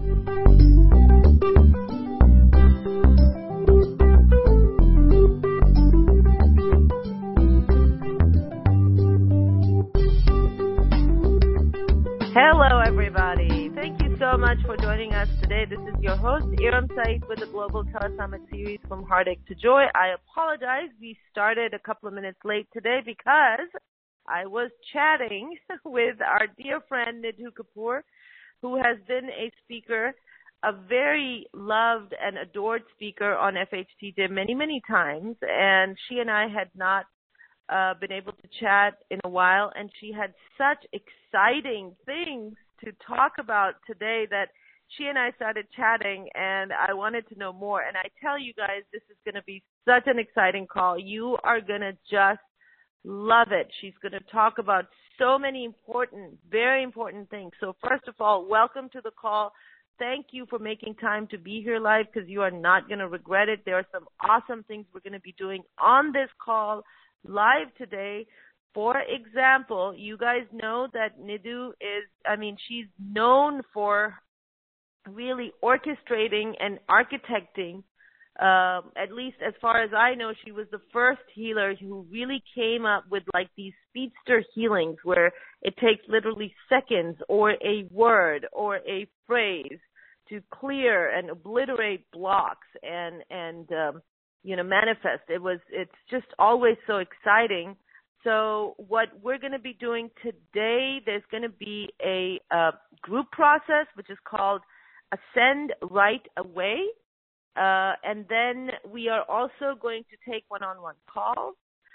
Hello, everybody. Thank you so much for joining us today. This is your host, Iram Saeed, with the Global Telesummit series From Heartache to Joy. I apologize. We started a couple of minutes late today because I was chatting with our dear friend, Nidhu Kapoor, who has been a speaker, a very loved and adored speaker on FHTJ many, many times. And she and I had not been able to chat in a while, and she had such exciting things to talk about today that she and I started chatting, and I wanted to know more. And I tell you guys, this is going to be such an exciting call. You are going to just love it. She's going to talk about so many important, very important things. So first of all, welcome to the call. Thank you for making time to be here live, because you are not going to regret it. There are some awesome things we're going to be doing on this call live today. For example, you guys know that Nidhu she's known for really orchestrating and architecting, at least as far as I know, she was the first healer who really came up with like these speedster healings where it takes literally seconds or a word or a phrase to clear and obliterate blocks and manifest. It's just always so exciting. So what we're going to be doing today, there's going to be a group process, which is called Ascend Right Away. And then we are also going to take one-on-one calls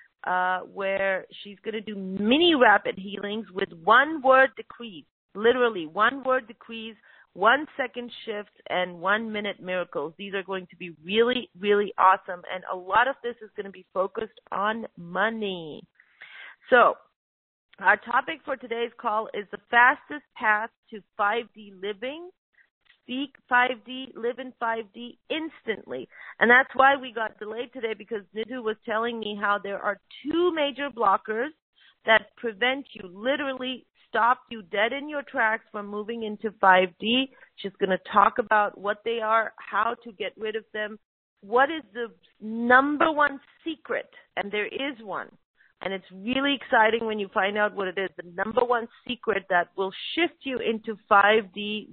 where she's going to do mini rapid healings with one-word decrees, literally one-word decrees, 1 second shifts, and 1 minute miracles. These are going to be really, really awesome. And a lot of this is going to be focused on money. So our topic for today's call is the fastest path to 5D living. Speak 5D, live in 5D instantly. And that's why we got delayed today, because Nidhu was telling me how there are 2 major blockers that prevent you, literally stop you dead in your tracks from moving into 5D. She's going to talk about what they are, how to get rid of them, what is the number one secret, and there is one. And it's really exciting when you find out what it is, the number one secret that will shift you into 5D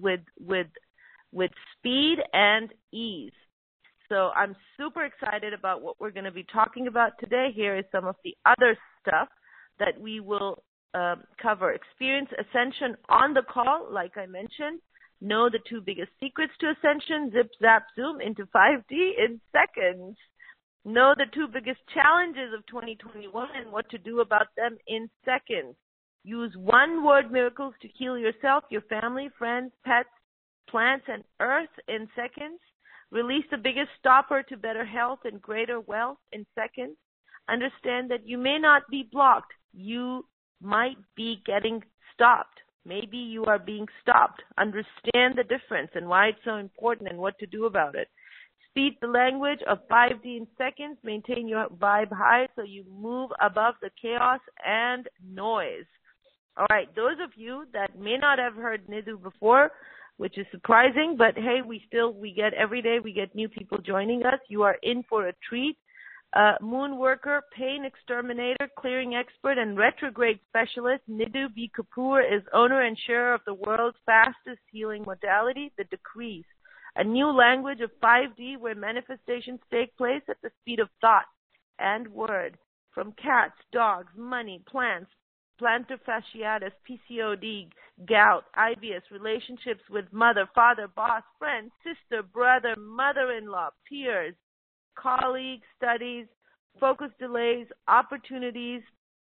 with speed and ease. So I'm super excited about what we're going to be talking about today. Here is some of the other stuff that we will cover. Experience ascension on the call, like I mentioned. Know the 2 biggest secrets to ascension. Zip, zap, zoom into 5D in seconds. Know the 2 biggest challenges of 2021 and what to do about them in seconds. Use one-word miracles to heal yourself, your family, friends, pets, plants, and earth in seconds. Release the biggest stopper to better health and greater wealth in seconds. Understand that you may not be blocked. You might be getting stopped. Maybe you are being stopped. Understand the difference and why it's so important and what to do about it. Speak the language of 5D in seconds. Maintain your vibe high so you move above the chaos and noise. All right, those of you that may not have heard Nidhu before, which is surprising, but hey, every day we get new people joining us. You are in for a treat. Moon worker, pain exterminator, clearing expert, and retrograde specialist, Nidhu B. Kapoor is owner and sharer of the world's fastest healing modality, the Decrees, a new language of 5D where manifestations take place at the speed of thought and word. From cats, dogs, money, plants, plantar fasciitis, PCOD, gout, IBS, relationships with mother, father, boss, friend, sister, brother, mother-in-law, peers, colleagues, studies, focus delays, opportunities,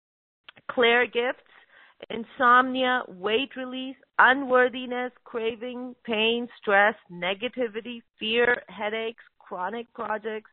clear gifts, insomnia, weight release, unworthiness, craving, pain, stress, negativity, fear, headaches, chronic projects,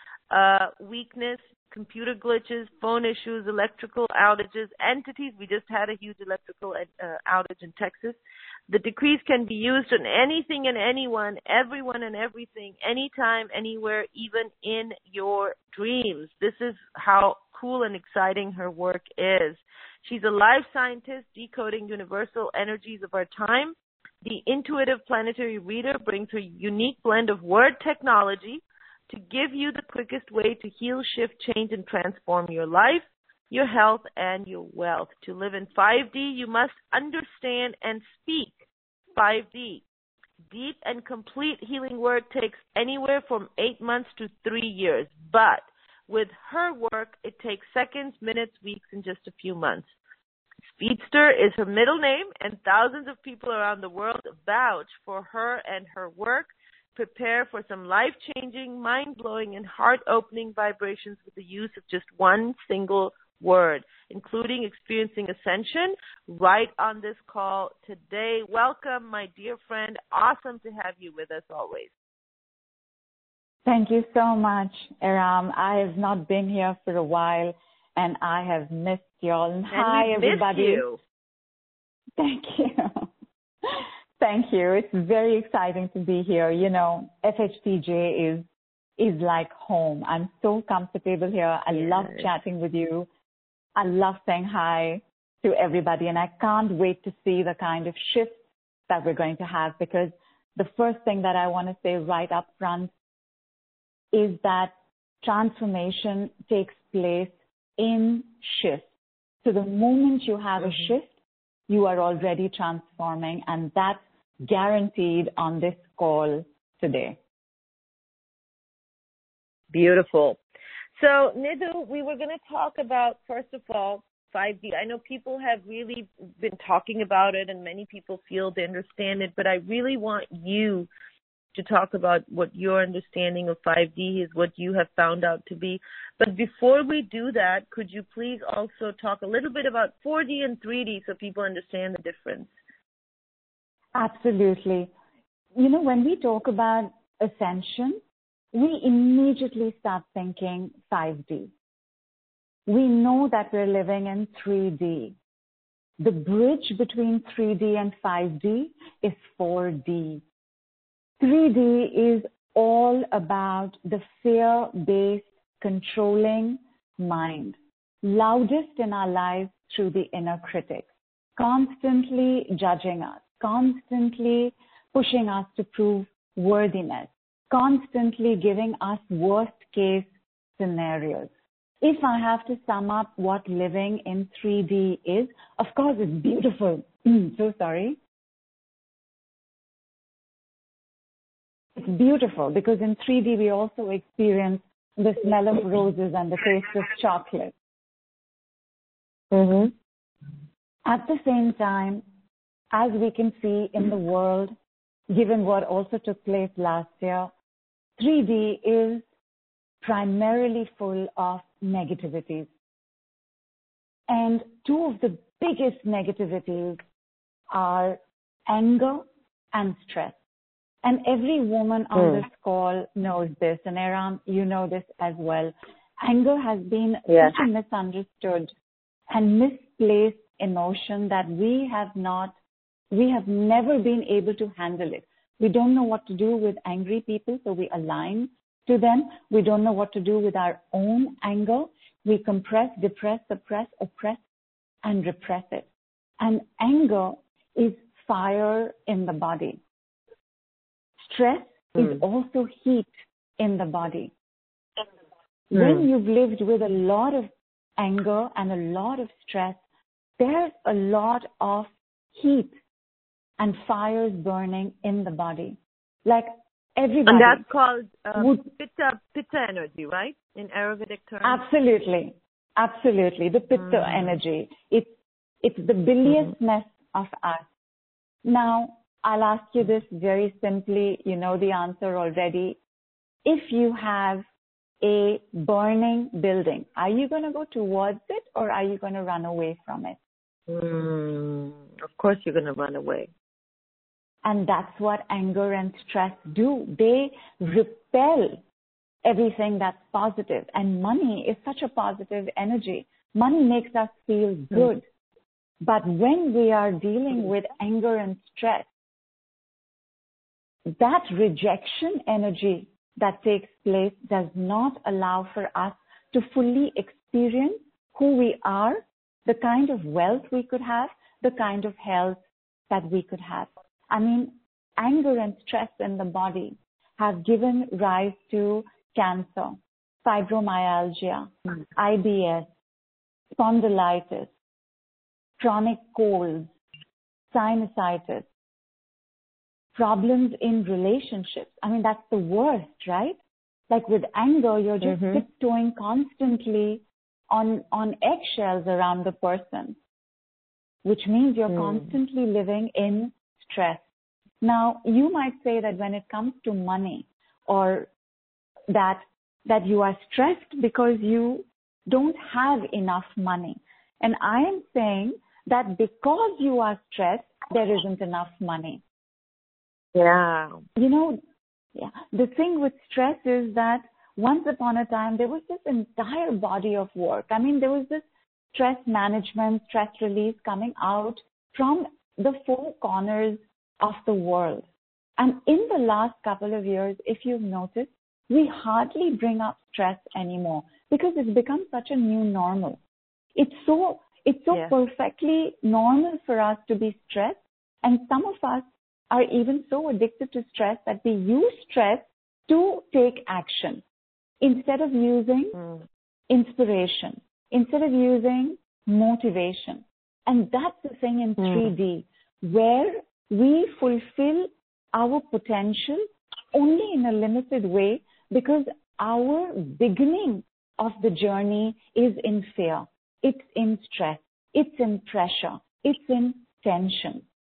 weakness, computer glitches, phone issues, electrical outages, entities. We just had a huge electrical outage in Texas. The decrees can be used on anything and anyone, everyone and everything, anytime, anywhere, even in your dreams. This is how cool and exciting her work is. She's a life scientist decoding universal energies of our time, The intuitive planetary reader brings her unique blend of word technology to give you the quickest way to heal, shift, change, and transform your life, your health, and your wealth. To live in 5D, you must understand and speak 5D. Deep and complete healing work takes anywhere from 8 months to 3 years, but with her work, it takes seconds, minutes, weeks, and just a few months. Speedster is her middle name, and thousands of people around the world vouch for her and her work. Prepare for some life-changing, mind-blowing, and heart-opening vibrations with the use of just one single word, including experiencing ascension right on this call today. Welcome, my dear friend. Awesome to have you with us always. Thank you so much, Aram. I have not been here for a while, and I have missed y'all. And hi, everybody. Missed you. Thank you. Thank you. It's very exciting to be here. You know, FHTJ is like home. I'm so comfortable here. I love chatting with you. I love saying hi to everybody, and I can't wait to see the kind of shifts that we're going to have, because the first thing that I want to say right up front is that transformation takes place in shifts. So the moment you have a shift, you are already transforming, and that's guaranteed on this call today. Beautiful. So, Nidhu, we were going to talk about, first of all, 5D. I know people have really been talking about it, and many people feel they understand it, but I really want you to talk about what your understanding of 5D is, what you have found out to be. But before we do that, could you please also talk a little bit about 4D and 3D so people understand the difference? Absolutely. You know, when we talk about ascension, we immediately start thinking 5D. We know that we're living in 3D. The bridge between 3D and 5D is 4D. 3D is all about the fear-based controlling mind, loudest in our lives through the inner critic, constantly judging us, constantly pushing us to prove worthiness, constantly giving us worst-case scenarios. If I have to sum up what living in 3D is, of course, it's beautiful. So sorry. It's beautiful because in 3D we also experience the smell of roses and the taste of chocolate. At the same time, as we can see in the world, given what also took place last year, 3D is primarily full of negativities. And two of the biggest negativities are anger and stress. And every woman on this call knows this, and Aram, you know this as well. Anger has been such a misunderstood and misplaced emotion that we have never been able to handle it. We don't know what to do with angry people, so we align to them. We don't know what to do with our own anger. We compress, depress, suppress, oppress, and repress it. And anger is fire in the body. Stress is also heat in the body. When you've lived with a lot of anger and a lot of stress, there's a lot of heat and fires burning in the body. Like everybody. And that's called pitta energy, right? In Ayurvedic terms? Absolutely. Absolutely. The pitta energy. It's the biliousness of us. Now, I'll ask you this very simply. You know the answer already. If you have a burning building, are you going to go towards it or are you going to run away from it? Of course you're going to run away. And that's what anger and stress do. They repel everything that's positive. And money is such a positive energy. Money makes us feel good. But when we are dealing with anger and stress, that rejection energy that takes place does not allow for us to fully experience who we are, the kind of wealth we could have, the kind of health that we could have. I mean, anger and stress in the body have given rise to cancer, fibromyalgia, IBS, spondylitis, chronic colds, sinusitis, problems in relationships. I mean, that's the worst, right? Like with anger, you're just tiptoeing constantly on eggshells around the person, which means you're constantly living in stress. Now, you might say that when it comes to money, or that you are stressed because you don't have enough money. And I am saying that because you are stressed, there isn't enough money. Yeah. You know, the thing with stress is that once upon a time, there was this entire body of work. I mean, there was this stress management, stress release coming out from the four corners of the world. And in the last couple of years, if you've noticed, we hardly bring up stress anymore because it's become such a new normal. It's so perfectly normal for us to be stressed, and some of us are even so addicted to stress that we use stress to take action instead of using inspiration, instead of using motivation. And that's the thing in 3D, where we fulfill our potential only in a limited way because our beginning of the journey is in fear. It's in stress. It's in pressure. It's in tension.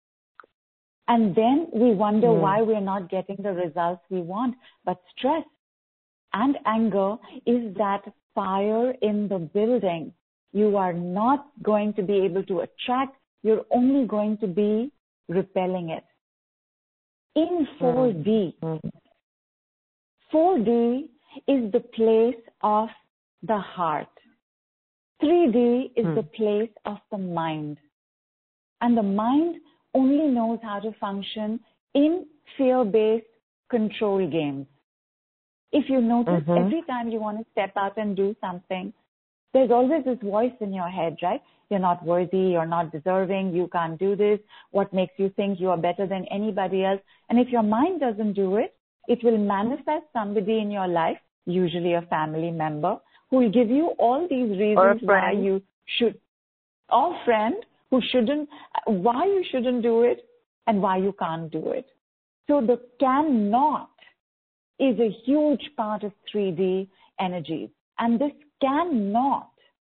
And then we wonder why we're not getting the results we want. But stress and anger is that fire in the building. You are not going to be able to attract. You're only going to be repelling it. In 4D, 4D is the place of the heart. 3D is the place of the mind. And the mind only knows how to function in fear-based control games. If you notice, every time you want to step out and do something, there's always this voice in your head, right? You're not worthy, you're not deserving, you can't do this. What makes you think you are better than anybody else? And if your mind doesn't do it, it will manifest somebody in your life, usually a family member, who will give you all these reasons why you should, or friend who shouldn't, why you shouldn't do it and why you can't do it. So the cannot is a huge part of 3D energies. And this cannot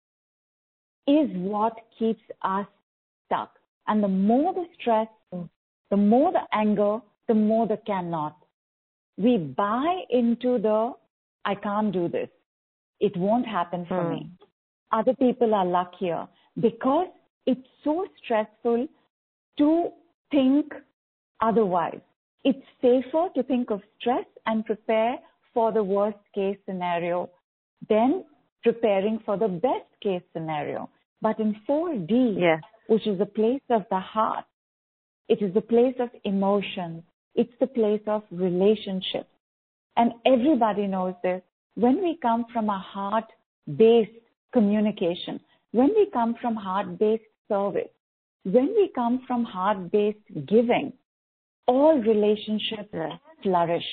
is what keeps us stuck. And the more the stress, the more the anger, the more the cannot. We buy into the, I can't do this. It won't happen for me. Other people are luckier because it's so stressful to think otherwise. It's safer to think of stress and prepare for the worst case scenario than preparing for the best case scenario. But in 4D, which is the place of the heart, it is the place of emotions. It's the place of relationships. And everybody knows this. When we come from a heart-based communication, when we come from heart-based service, when we come from heart-based giving, all relationships flourish.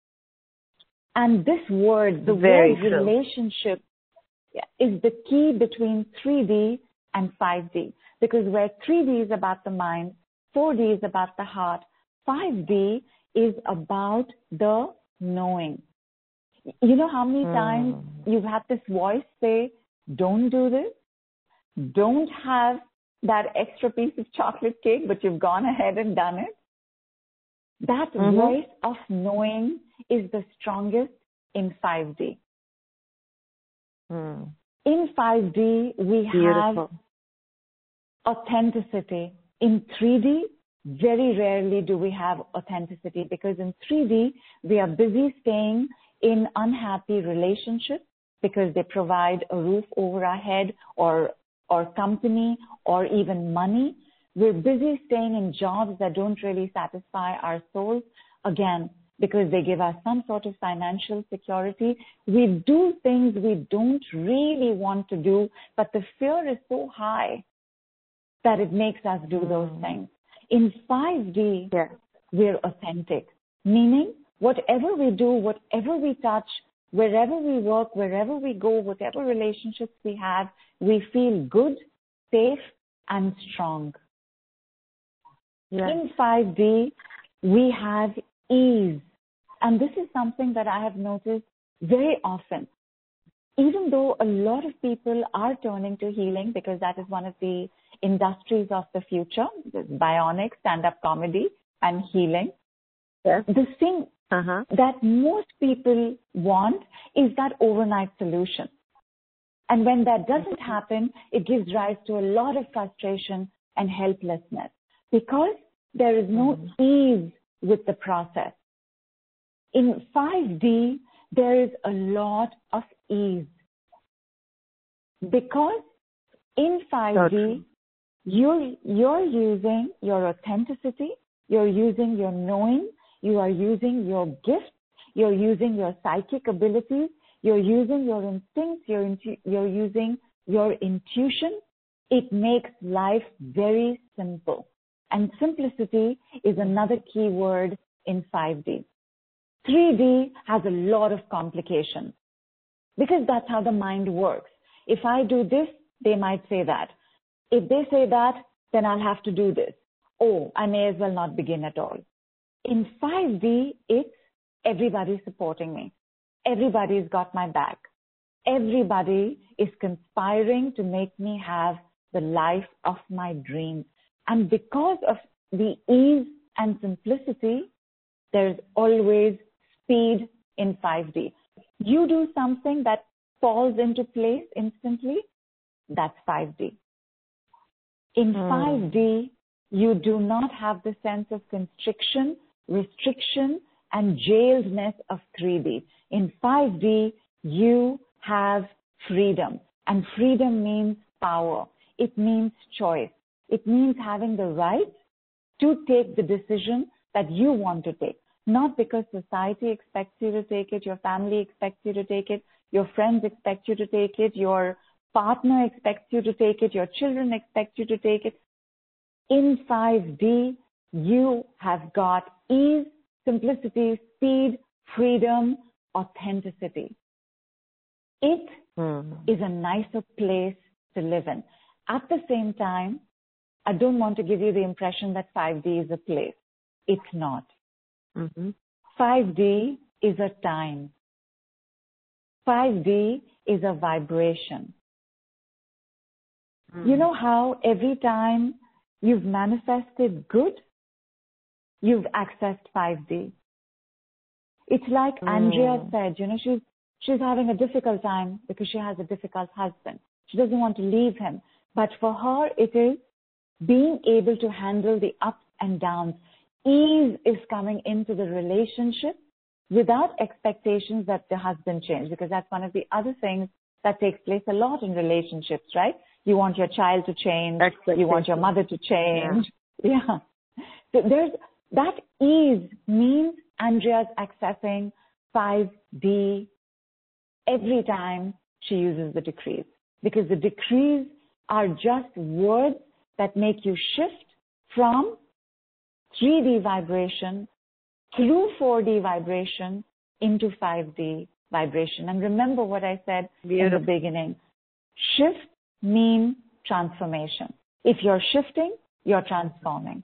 And this word, the word relationship, is the key between 3D and 5D. Because where 3D is about the mind, 4D is about the heart, 5D is about the knowing. You know how many times you've had this voice say, don't do this, don't have that extra piece of chocolate cake, but you've gone ahead and done it? That voice of knowing is the strongest in 5D. In 5D, we have authenticity. In 3D, very rarely do we have authenticity because in 3D, we are busy staying in unhappy relationships because they provide a roof over our head or company or even money. We're busy staying in jobs that don't really satisfy our souls, again, because they give us some sort of financial security. We do things we don't really want to do, but the fear is so high that it makes us do those things. In 5D, we're authentic, meaning whatever we do, whatever we touch, wherever we work, wherever we go, whatever relationships we have, we feel good, safe, and strong. Yes. In 5D, we have ease. And this is something that I have noticed very often. Even though a lot of people are turning to healing because that is one of the industries of the future, bionic, stand-up comedy, and healing. Yes. The thing that most people want is that overnight solution. And when that doesn't happen, it gives rise to a lot of frustration and helplessness because there is no ease with the process. In 5D, there is a lot of ease. Because in 5D, you're using your authenticity, you're using your knowing, you are using your gifts, you're using your psychic abilities, you're using your instincts, you're using your intuition. It makes life very simple. And simplicity is another key word in 5D. 3D has a lot of complications because that's how the mind works. If I do this, they might say that. If they say that, then I'll have to do this. Oh, I may as well not begin at all. In 5D, it's everybody's supporting me. Everybody's got my back. Everybody is conspiring to make me have the life of my dreams. And because of the ease and simplicity, there's always speed in 5D. You do something that falls into place instantly, that's 5D. In 5D, you do not have the sense of constriction, restriction, and jailedness of 3D. In 5D, you have freedom. And freedom means power. It means choice. It means having the right to take the decision that you want to take. Not because society expects you to take it, your family expects you to take it, your friends expect you to take it, your partner expects you to take it, your children expect you to take it. In 5D, you have got ease, simplicity, speed, freedom, authenticity. It is a nicer place to live in. At the same time, I don't want to give you the impression that 5D is a place. It's not. 5D is a time. 5D is a vibration. You know how every time you've manifested good, you've accessed 5D. It's like Andrea said, you know, she's having a difficult time because she has a difficult husband. She doesn't want to leave him. But for her, it is being able to handle the ups and downs. Ease is coming into the relationship without expectations that the husband change, because that's one of the other things that takes place a lot in relationships, right? You want your child to change. You want your mother to change. Yeah. So there's that ease means Andrea's accessing 5D every time she uses the decrees, because the decrees are just words that make you shift from 3D vibration through 4D vibration into 5D vibration. And remember what I said in the beginning. Shift means transformation. If you're shifting, you're transforming.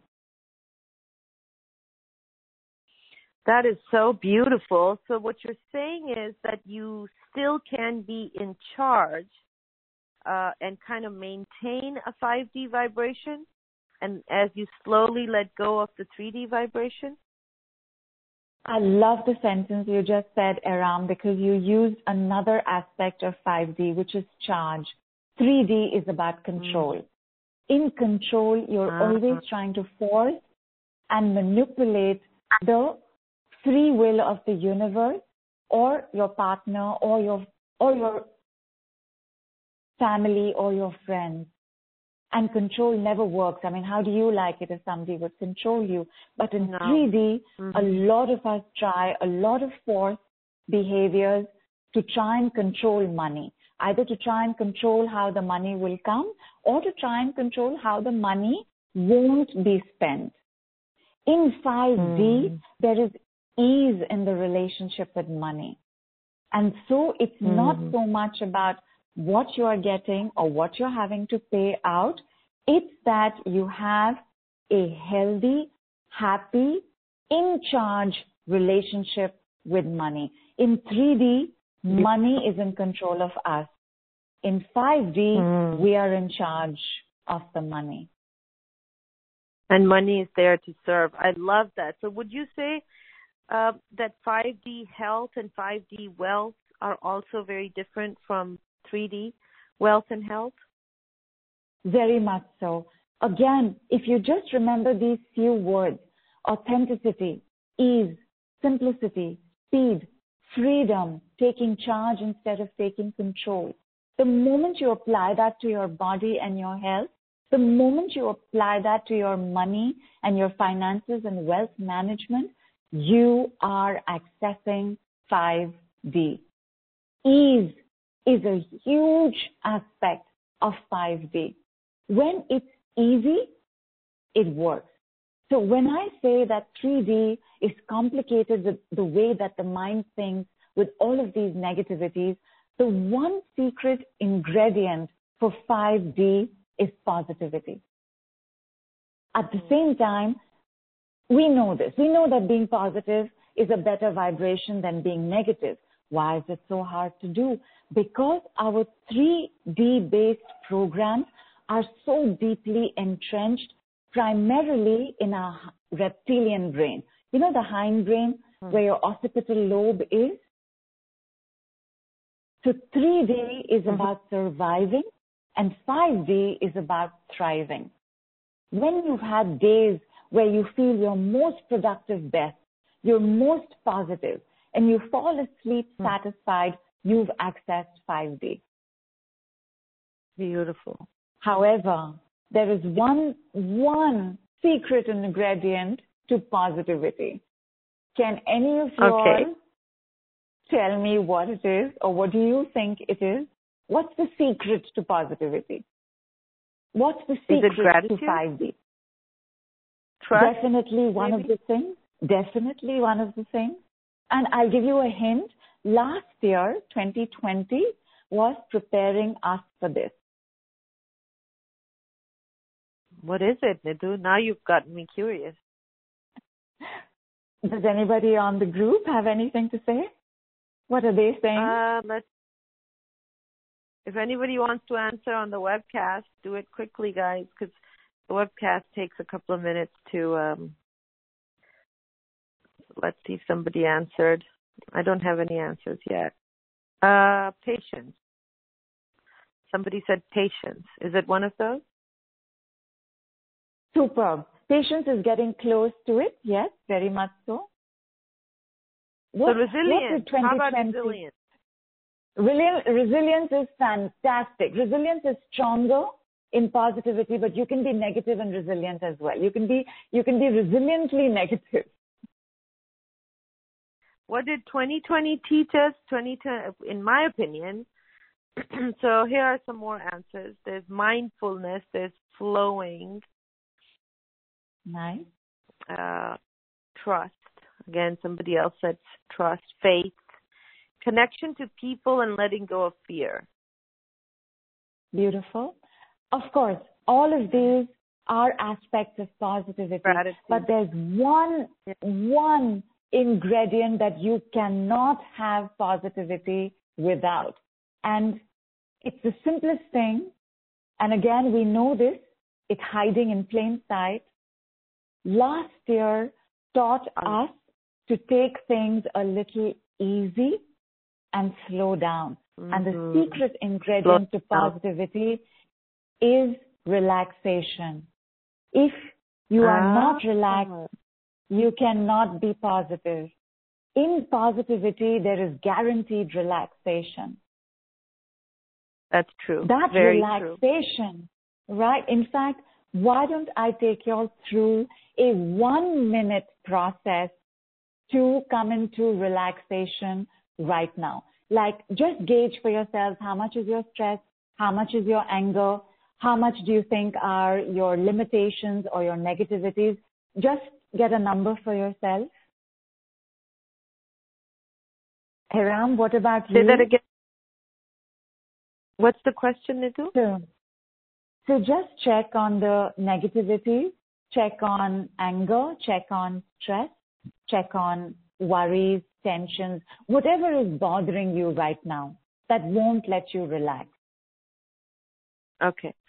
That is so beautiful. So what you're saying is that you still can be in charge and kind of maintain a 5D vibration, and as you slowly let go of the 3D vibration? I love the sentence you just said, Aram, because you used another aspect of 5D, which is charge. 3D is about control. In control, you're always trying to force and manipulate the free will of the universe or your partner or your family or your friends. And control never works. I mean, how do you like it if somebody would control you? But in 3D, a lot of us try a lot of force behaviors to try and control money, either to try and control how the money will come or to try and control how the money won't be spent. In 5D, there is ease in the relationship with money. And so it's not so much about what you are getting or what you're having to pay out. It's that you have a healthy, happy, in charge relationship with money. In 3D, money is in control of us. In 5D, we are in charge of the money. And money is there to serve. I love that. So would you say that 5D health and 5D wealth are also very different from 3D wealth and health? Very much so. Again, if you just remember these few words, authenticity, ease, simplicity, speed, freedom, taking charge instead of taking control. The moment you apply that to your body and your health, the moment you apply that to your money and your finances and wealth management, you are accessing 5D. Ease is a huge aspect of 5D. When it's easy, it works. So when I say that 3D is complicated with the way that the mind thinks with all of these negativities, the one secret ingredient for 5D is positivity. At the same time, we know this. We know that being positive is a better vibration than being negative. Why is it so hard to do? Because our 3D-based programs are so deeply entrenched primarily in our reptilian brain. You know the hindbrain where your occipital lobe is? So 3D is about surviving and 5D is about thriving. When you've had days where you feel your most productive best, you're most positive, and you fall asleep satisfied, you've accessed 5D. Beautiful. However, there is one secret ingredient to positivity. Can any of you all tell me what it is, or what do you think it is? What's the secret to positivity? What's the secret to 5D? Trust, Definitely one of the things. Definitely one of the things. And I'll give you a hint. Last year, 2020, was preparing us for this. What is it, Nidhu? Now you've gotten me curious. Does anybody on the group have anything to say? What are they saying? If anybody wants to answer on the webcast, do it quickly, guys, because the webcast takes a couple of minutes to, let's see if somebody answered. I don't have any answers yet. Patience. Somebody said patience. Is it one of those? Superb. Patience is getting close to it. Yes, very much so. Resilience. How about resilience? Resilience is fantastic. Resilience is stronger in positivity, but you can be negative and resilient as well. You can be resiliently negative. What did 2020 teach us? In my opinion, so here are some more answers. There's mindfulness, there's flowing. Nice. Trust. Again, somebody else said trust, faith, connection to people, and letting go of fear. Beautiful. Of course, all of these are aspects of positivity. Gratitude. But there's one ingredient that you cannot have positivity without. And it's the simplest thing. And again, we know this. It's hiding in plain sight. Last year taught us to take things a little easy and slow down. And the secret ingredient to positivity is relaxation. If you are not relaxed, you cannot be positive. In positivity, there is guaranteed relaxation. That's true. That Very relaxation, true. Right? In fact, why don't I take you all through a 1-minute process to come into relaxation right now? Like, just gauge for yourselves how much is your stress, how much is your anger, How much do you think are your limitations or your negativities? Just get a number for yourself. Hiram, what about you? Say that again. What's the question, Nitu? So just check on the negativity, check on anger, check on stress, check on worries, tensions, whatever is bothering you right now that won't let you relax. Okay.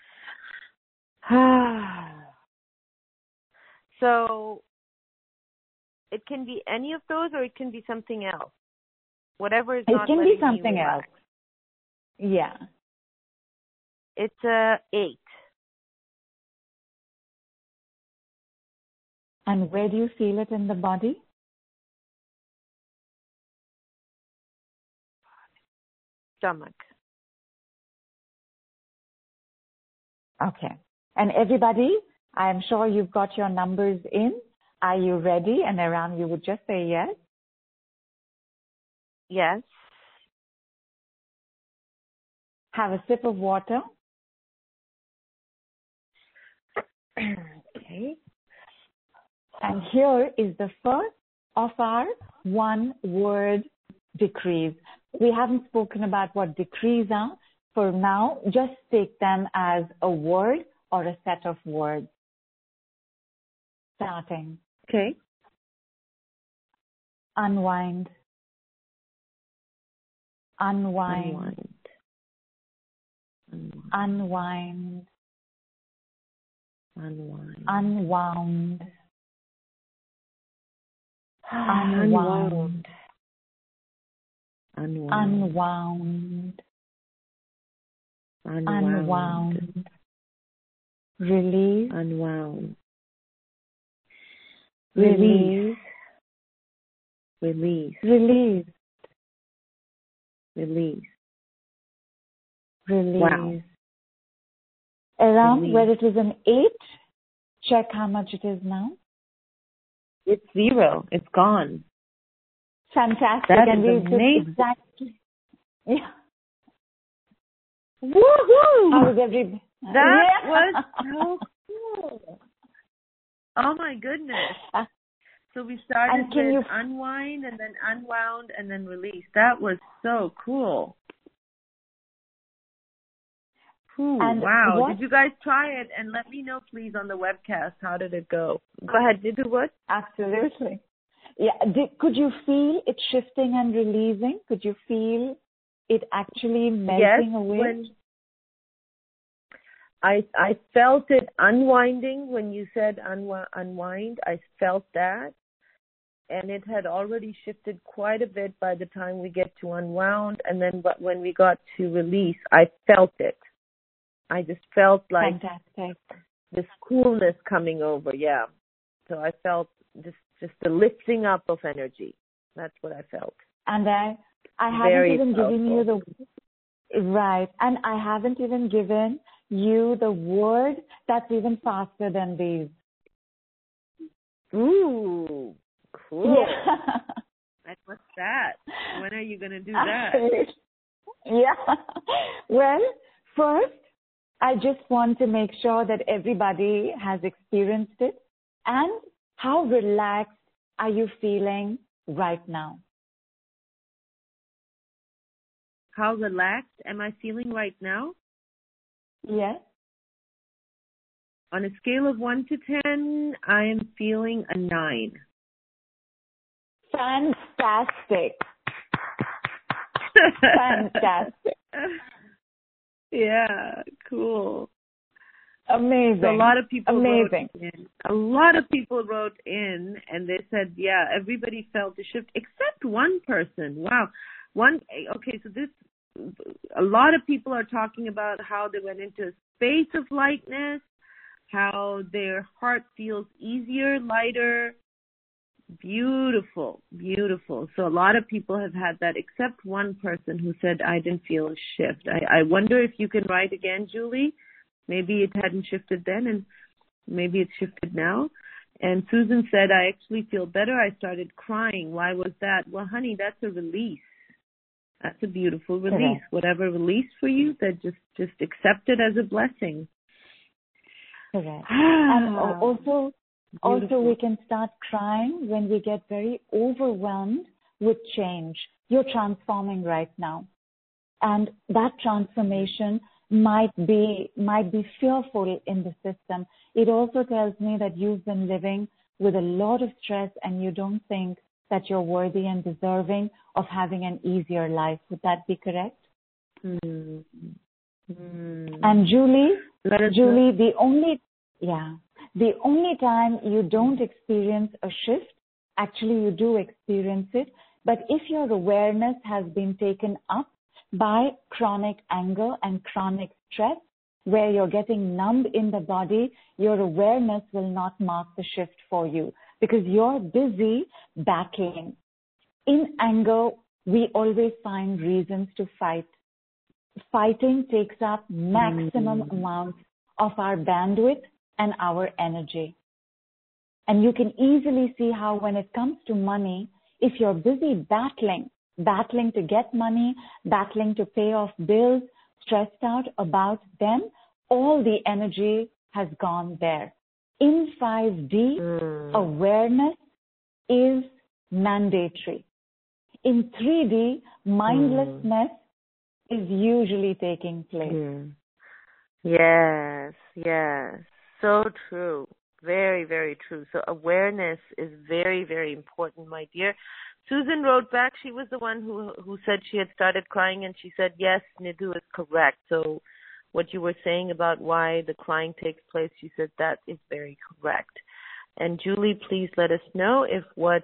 So it can be any of those, or it can be something else. Whatever is not letting you relax. It can be something else. Yeah. It's a 8. And where do you feel it in the body? Stomach. Okay. And everybody, I'm sure you've got your numbers in. Are you ready? And Aram, you would just say yes. Yes. Have a sip of water. Okay. And here is the first of our one-word decrees. We haven't spoken about what decrees are. For now, just take them as a word or a set of words. Starting. Okay. Unwind. Unwind. Unwind. Unwind. Unwound. Unwound. Unwound. Unwound. Unwound. Release. Unwound. Release. Release. Release. Release. Release. Wow. Around Release. where it was an 8, check how much it is now. It's 0. It's gone. Fantastic. That and is amazing. Exactly. Yeah. Woohoo! How was every? That was so cool. Oh my goodness. So we started with unwind and then unwound and then release. That was so cool. Ooh, wow. Did you guys try it? And let me know, please, on the webcast. How did it go? Go ahead. Did you what? Absolutely. Yeah. Could you feel it shifting and releasing? Could you feel it actually melting away? When I felt it unwinding when you said unwind. I felt that. And it had already shifted quite a bit by the time we get to unwound. And then when we got to release, I felt it. I just felt like fantastic. This coolness coming over, yeah. So I felt just the lifting up of energy. That's what I felt. And I haven't even given you the right. And I haven't even given you the word that's even faster than these. Ooh, cool. Yeah. What's that? When are you going to do that? Yeah. Well, first, I just want to make sure that everybody has experienced it. And how relaxed are you feeling right now? How relaxed am I feeling right now? Yes. On a scale of 1 to 10, I am feeling a 9. Fantastic. Fantastic. Yeah, cool. Amazing. So a lot of people wrote in. A lot of people wrote in, and they said, yeah, everybody felt the shift except one person. Wow. Okay, so a lot of people are talking about how they went into a space of lightness, how their heart feels easier, lighter. Beautiful, beautiful. So a lot of people have had that, except one person who said, I didn't feel a shift. I wonder if you can write again, Julie. Maybe it hadn't shifted then, and maybe it's shifted now. And Susan said, I actually feel better. I started crying. Why was that? Well, honey, that's a release. That's a beautiful release. Okay. Whatever release for you, that just accept it as a blessing. Correct. And also we can start crying when we get very overwhelmed with change. You're transforming right now. And that transformation might be fearful in the system. It also tells me that you've been living with a lot of stress and you don't think that you're worthy and deserving of having an easier life. Would that be correct? Mm-hmm. And Julie, the only time you don't experience a shift, actually you do experience it, but if your awareness has been taken up by chronic anger and chronic stress, where you're getting numb in the body, your awareness will not mark the shift for you because you're busy battling. In anger, we always find reasons to fight. Fighting takes up maximum amounts of our bandwidth and our energy. And you can easily see how when it comes to money, if you're busy battling to get money, battling to pay off bills, stressed out about them, all the energy has gone there. In 5D, awareness is mandatory. In 3D, mindlessness is usually taking place. Yes. So true. Very, very true. So awareness is very, very important, my dear. Susan wrote back. She was the one who said she had started crying, and she said, yes, Nidhu is correct. So what you were saying about why the crying takes place, she said that is very correct. And Julie, please let us know if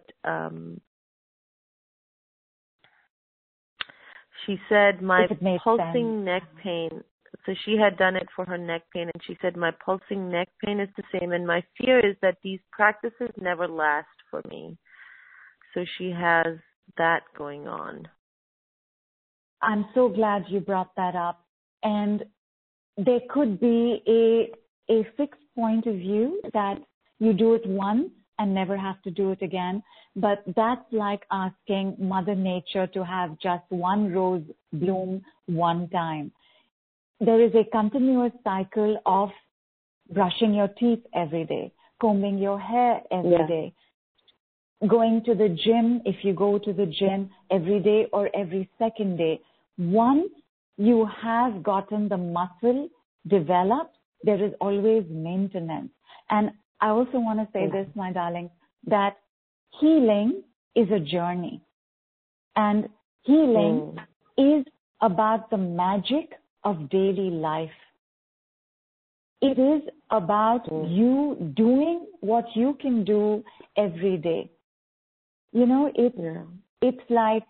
she said my pulsing neck pain. So she had done it for her neck pain, and she said my pulsing neck pain is the same, and my fear is that these practices never last for me. So she has that going on. I'm so glad you brought that up. And there could be a fixed point of view that you do it once and never have to do it again. But that's like asking Mother Nature to have just one rose bloom one time. There is a continuous cycle of brushing your teeth every day, combing your hair every day, going to the gym, if you go to the gym every day or every second day. Once you have gotten the muscle developed, there is always maintenance. And I also want to say this, my darling, that healing is a journey. And healing is about the magic of daily life. It is about you doing what you can do every day. You know, it's like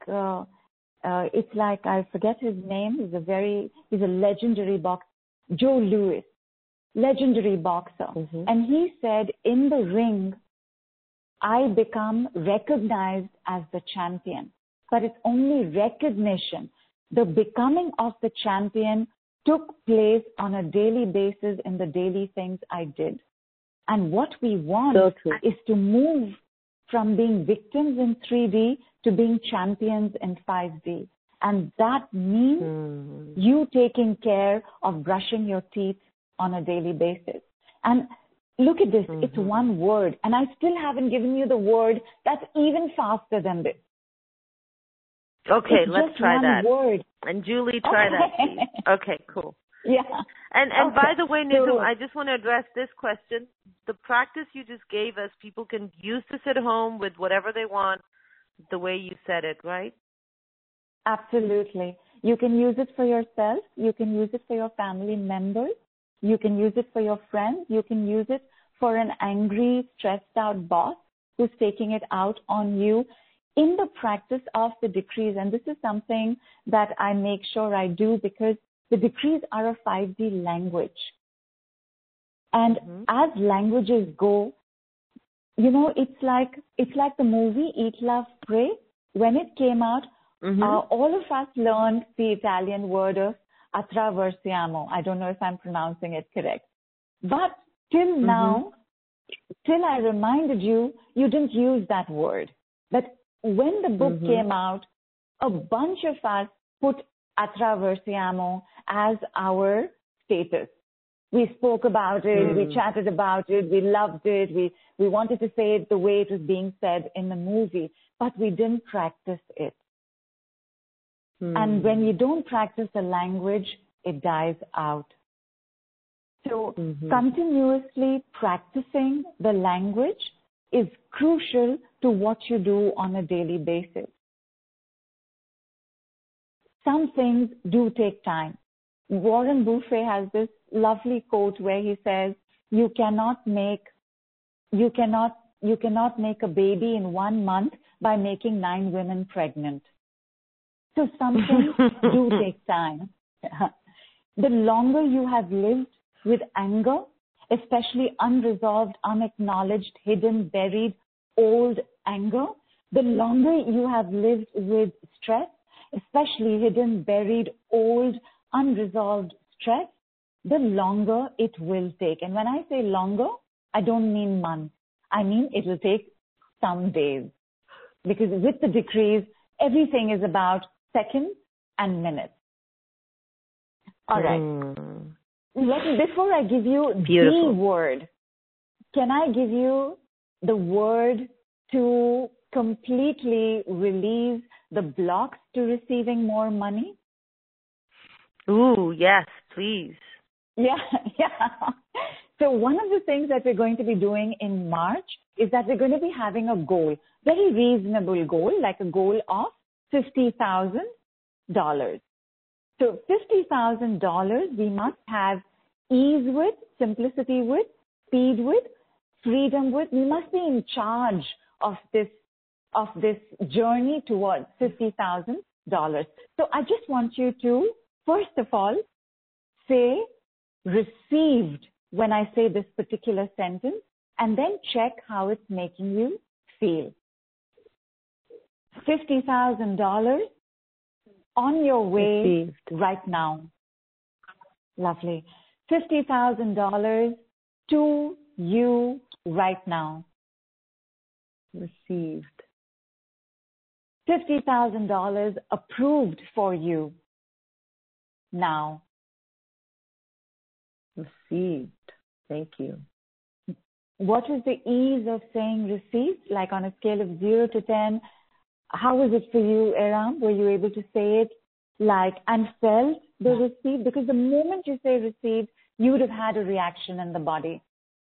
I forget his name. He's a legendary boxer, Joe Louis, legendary boxer. And he said, in the ring, I become recognized as the champion. But it's only recognition. The becoming of the champion took place on a daily basis in the daily things I did. And what we want is to move from being victims in 3D to being champions in 5D. And that means you taking care of brushing your teeth on a daily basis. And look at this, it's one word. And I still haven't given you the word that's even faster than this. Okay, let's try that. Word. And Julie, try that, please. Okay, cool. Yeah. And by the way, Nidhu, I just want to address this question. The practice you just gave us, people can use this at home with whatever they want, the way you said it, right? Absolutely. You can use it for yourself. You can use it for your family members. You can use it for your friends. You can use it for an angry, stressed out boss who's taking it out on you in the practice of the decrees. And this is something that I make sure I do because the decrees are a 5D language. And as languages go, you know, it's like the movie Eat, Love, Pray. When it came out, all of us learned the Italian word of attraversiamo. I don't know if I'm pronouncing it correct. But till now, till I reminded you, you didn't use that word. But when the book came out, a bunch of us put attraversiamo as our status. We spoke about it, we chatted about it, we loved it, we wanted to say it the way it was being said in the movie, but we didn't practice it. And when you don't practice the language, it dies out. So continuously practicing the language is crucial to what you do on a daily basis. Some things do take time. Warren Buffett has this lovely quote where he says, you cannot make a baby in 1 month by making 9 women pregnant. So some things do take time. The longer you have lived with anger, especially unresolved, unacknowledged, hidden, buried, old anger, the longer you have lived with stress, especially hidden, buried, old, unresolved stress, the longer it will take. And when I say longer, I don't mean months. I mean it will take some days. Because with the decrees, everything is about seconds and minutes. All right. Before I give you the word, can I give you the word to completely release the blocks to receiving more money? Ooh, yes, please. Yeah. So one of the things that we're going to be doing in March is that we're going to be having a goal, very reasonable goal, like a goal of $50,000. So $50,000 we must have ease with, simplicity with, speed with, freedom with. We must be in charge of this journey towards $50,000. So I just want you to, first of all, say received when I say this particular sentence, and then check how it's making you feel. $50,000 on your way received right now. Lovely. $50,000 to you right now. Received. $50,000 approved for you now. Received. Thank you. What is the ease of saying received? Like on a scale of 0 to 10, how was it for you, Aram? Were you able to say it like and felt the received? Because the moment you say received, you would have had a reaction in the body.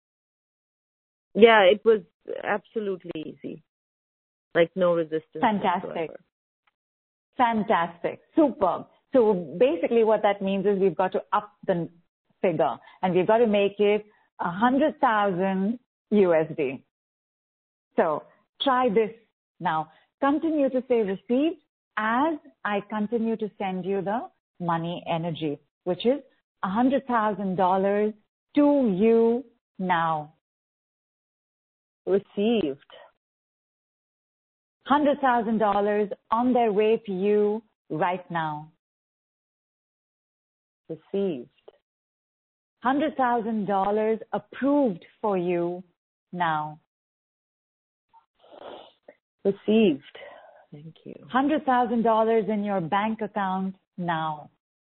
Yeah, it was absolutely easy. Like no resistance. Fantastic. Whatsoever. Fantastic. Superb. So basically what that means is we've got to up the figure and we've got to make it 100,000 USD. So try this now. Continue to say received as I continue to send you the money energy, which is $100,000 to you now. Received. $100,000 on their way to you right now. Received. $100,000 approved for you now. Received. Thank you. $100,000 in your bank account now.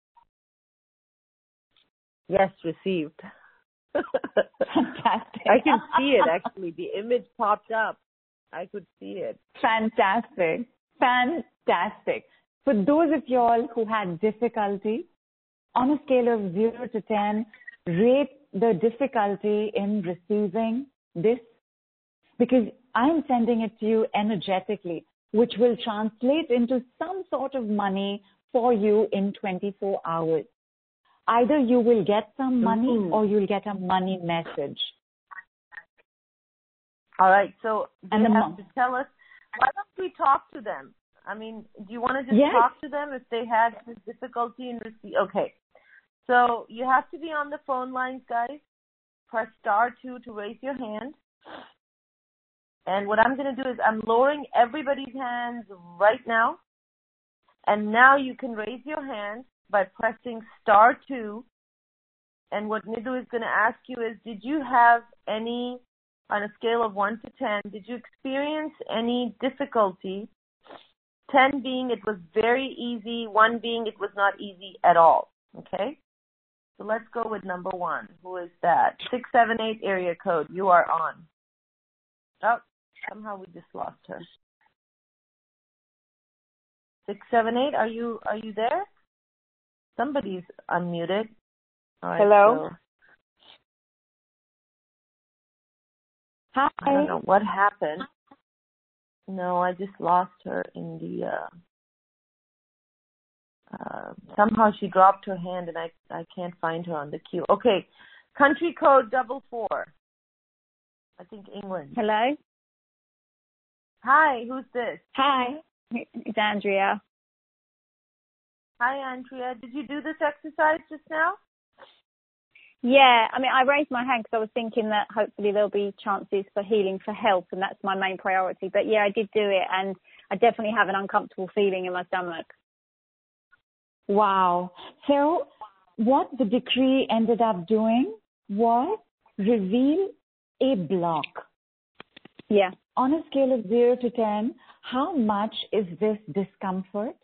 Yes, received. Fantastic. I can see it actually. The image popped up. I could see it. Fantastic. Fantastic. For those of y'all who had difficulty, on a scale of 0 to 10, rate the difficulty in receiving this, because I'm sending it to you energetically, which will translate into some sort of money for you in 24 hours. Either you will get some money or you'll get a money message. All right. So they have to tell us, why don't we talk to them? I mean, do you want to just talk to them if they had this difficulty in receiving? Okay. So you have to be on the phone lines, guys. Press *2 to raise your hand. And what I'm going to do is I'm lowering everybody's hands right now. And now you can raise your hand by pressing *2. And what Nidhu is going to ask you is, did you have any, on a scale of 1 to 10, did you experience any difficulty? 10 being it was very easy, 1 being it was not easy at all. Okay? So let's go with number 1. Who is that? 678 area code. You are on. Oh, somehow we just lost her. 678, are you there? Somebody's unmuted. All right, hello. So, Hi. I don't know what happened. No, I just lost her in the. Somehow she dropped her hand, and I can't find her on the queue. Okay, country code 44. I think England. Hello. Hi, who's this? Hi. It's Andrea. Hi, Andrea. Did you do this exercise just now? Yeah, I mean, I raised my hand because I was thinking that hopefully there'll be chances for healing for health, and that's my main priority. But yeah, I did do it, and I definitely have an uncomfortable feeling in my stomach. Wow. So what the decree ended up doing was reveal a block. Yeah. On a scale of 0 to 10, how much is this discomfort?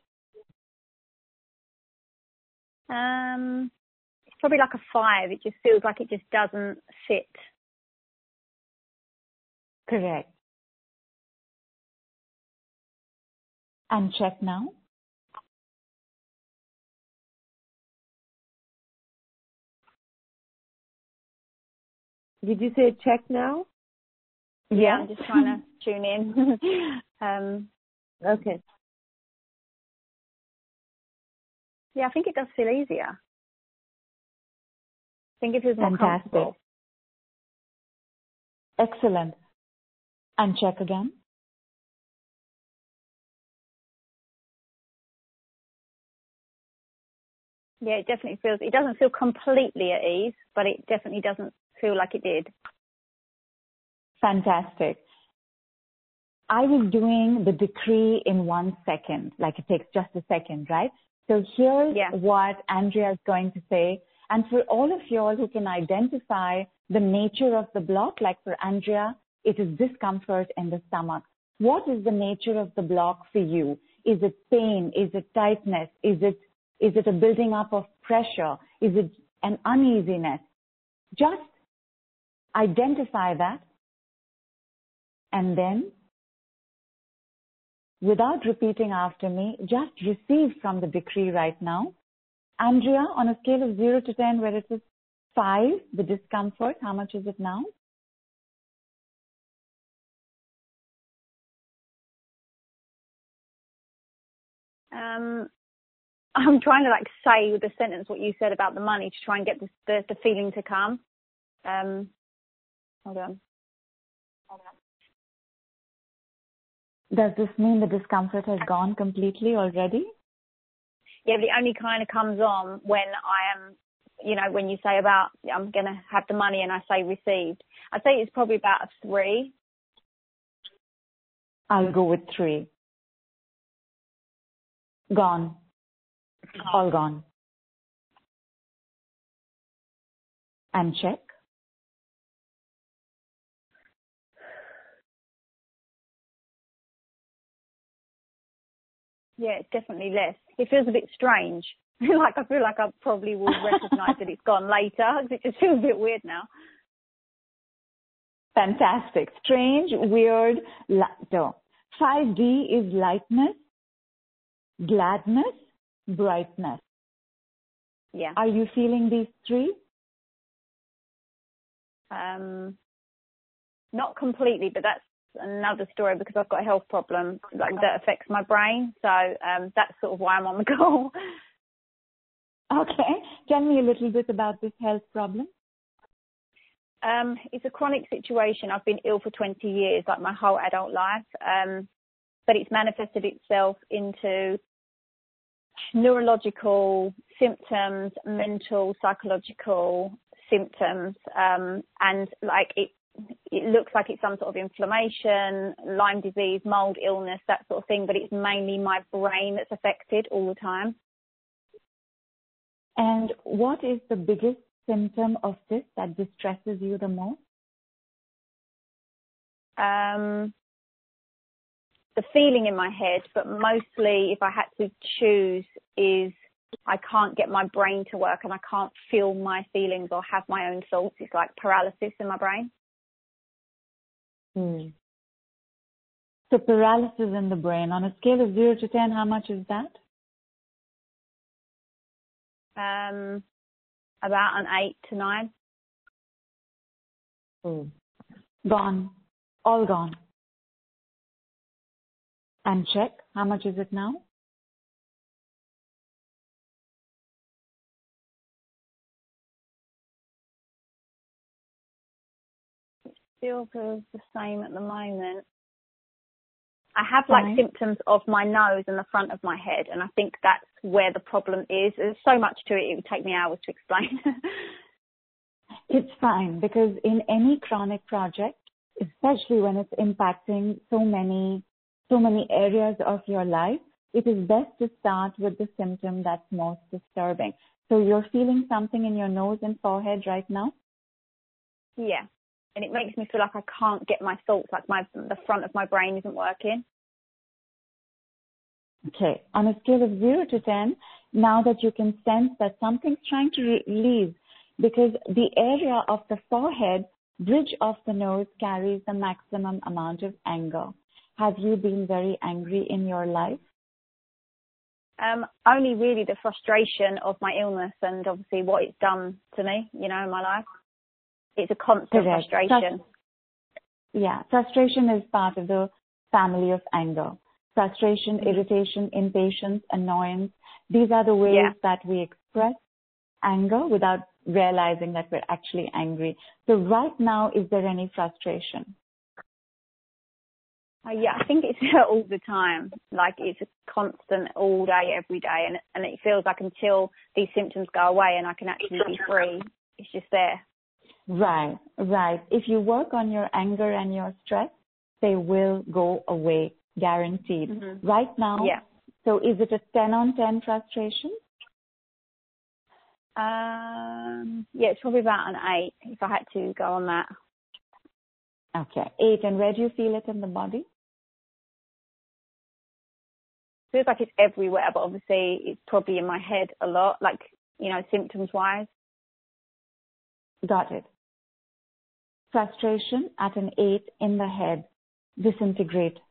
It's probably like a 5. It just feels like it just doesn't fit. Correct. And check now. Did you say check now? Yeah, I'm just trying to tune in. Okay. Yeah, I think it does feel easier. I think it feels more Fantastic. comfortable. Excellent. And check again. Yeah, it definitely feels, it doesn't feel completely at ease, but it definitely doesn't feel like it did. Fantastic. I was doing the decree in 1 second, like it takes just a second, right? So here's what Andrea is going to say. And for all of you all who can identify the nature of the block, like for Andrea, it is discomfort in the stomach. What is the nature of the block for you? Is it pain? Is it tightness? Is it a building up of pressure? Is it an uneasiness? Just identify that. And then, without repeating after me, just receive from the decree right now. Andrea, on a scale of 0 to 10, where it is 5, the discomfort, how much is it now? I'm trying to say with the sentence what you said about the money to try and get the feeling to come. Hold on. Does this mean the discomfort has gone completely already? Yeah, but it only kind of comes on when I am, when you say about I'm going to have the money and I say received. I'd say it's probably about a 3. I'll go with 3. Gone. All gone. And check. Yeah, it's definitely less. It feels a bit strange. I feel like I probably will recognise that it's gone later because it just feels a bit weird now. Fantastic. Strange, weird, 5D is lightness, gladness, brightness. Yeah. Are you feeling these 3? Not completely, but that's another story because I've got a health problem that affects my brain. So that's sort of why I'm on the call. Okay. Tell me a little bit about this health problem. It's a chronic situation. I've been ill for 20 years, like my whole adult life. But it's manifested itself into neurological symptoms, mental, psychological symptoms, and it looks like it's some sort of inflammation, Lyme disease, mold illness, that sort of thing, but it's mainly my brain that's affected all the time. And what is the biggest symptom of this that distresses you the most? The feeling in my head, but mostly if I had to choose is I can't get my brain to work and I can't feel my feelings or have my own thoughts. It's like paralysis in my brain. So paralysis in the brain. On a scale of 0 to 10, how much is that? About an 8 to 9. Gone. All gone. And check. How much is it now? It still feels the same at the moment. I have like symptoms of my nose and the front of my head, and I think that's where the problem is. There's so much to it, it would take me hours to explain. It's fine, because in any chronic project, especially when it's impacting so many areas of your life, it is best to start with the symptom that's most disturbing. So you're feeling something in your nose and forehead right now? Yeah. And it makes me feel like I can't get my thoughts, like the front of my brain isn't working. Okay. On a scale of 0 to 10, now that you can sense that something's trying to release, because the area of the forehead, bridge of the nose, carries the maximum amount of anger. Have you been very angry in your life? Only really the frustration of my illness and obviously what it's done to me, in my life. It's a constant frustration. Frustration is part of the family of anger. Frustration, irritation, impatience, annoyance. These are the ways that we express anger without realizing that we're actually angry. So right now, is there any frustration? I think it's all the time. Like it's a constant all day, every day. And it feels like until these symptoms go away and I can actually be free, it's just there. Right. If you work on your anger and your stress, they will go away, guaranteed. Right now, so is it a 10 on 10 frustration? It's probably about an 8 if I had to go on that. Okay, 8. And where do you feel it in the body? Feels like it's everywhere, but obviously it's probably in my head a lot, like, symptoms-wise. Got it. Frustration at an 8 in the head. Disintegrated.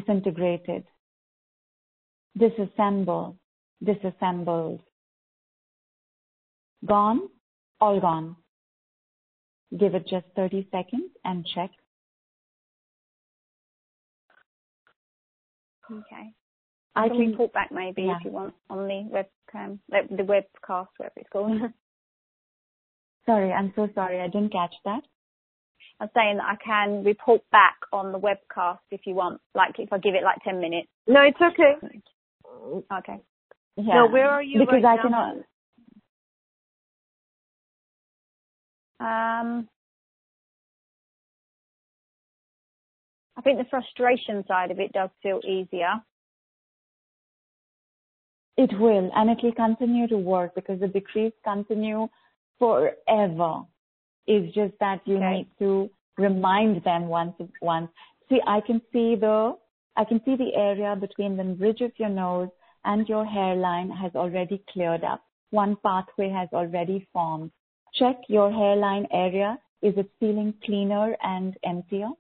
Disassembled. Gone, all gone. Give it just 30 seconds and check. Okay. I can report back maybe if you want on the webcam, the webcast, whatever it's called. Sorry, I'm so sorry. I didn't catch that. I'm saying that I can report back on the webcast if you want, like if I give it like 10 minutes. No, it's okay. Okay. Yeah. No, where are you because right I now? I think the frustration side of it does feel easier. It will, and it will continue to work because the decrees continue forever. It's just that you need to remind them once. See, I can see the area between the bridge of your nose and your hairline has already cleared up. One pathway has already formed. Check your hairline area. Is it feeling cleaner and emptier?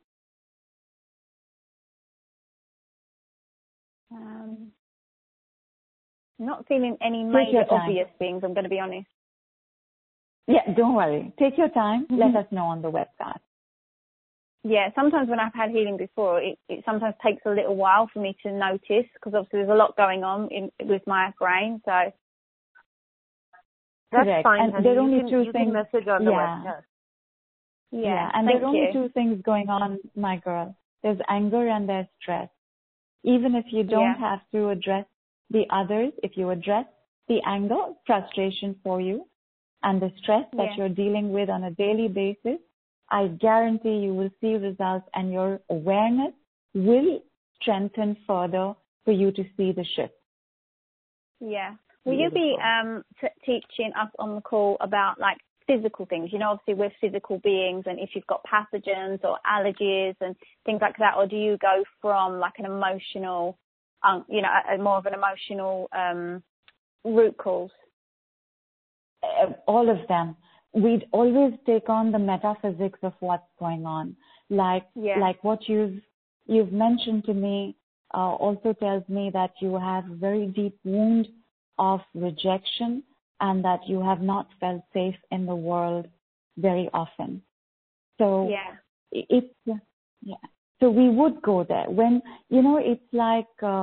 Not feeling any major obvious things, I'm going to be honest. Yeah, don't worry. Take your time. Let us know on the webcast. Yeah, sometimes when I've had healing before, it sometimes takes a little while for me to notice because obviously there's a lot going on with my brain. So that's correct. fine. And there are only two things. Message on the webcast. Yeah, and there are only two things going on, my girl. There's anger and there's stress. Even if you don't have to address the others, if you address the anger, frustration for you, and the stress that you're dealing with on a daily basis, I guarantee you will see results and your awareness will strengthen further for you to see the shift. Yeah. Will you be teaching us on the call about like physical things? Obviously we're physical beings, and if you've got pathogens or allergies and things like that, or do you go from like an emotional, more of an emotional root cause? All of them. We'd always take on the metaphysics of what's going on. Like what you've mentioned to me also tells me that you have a very deep wound of rejection and that you have not felt safe in the world very often. So so we would go there when, it's like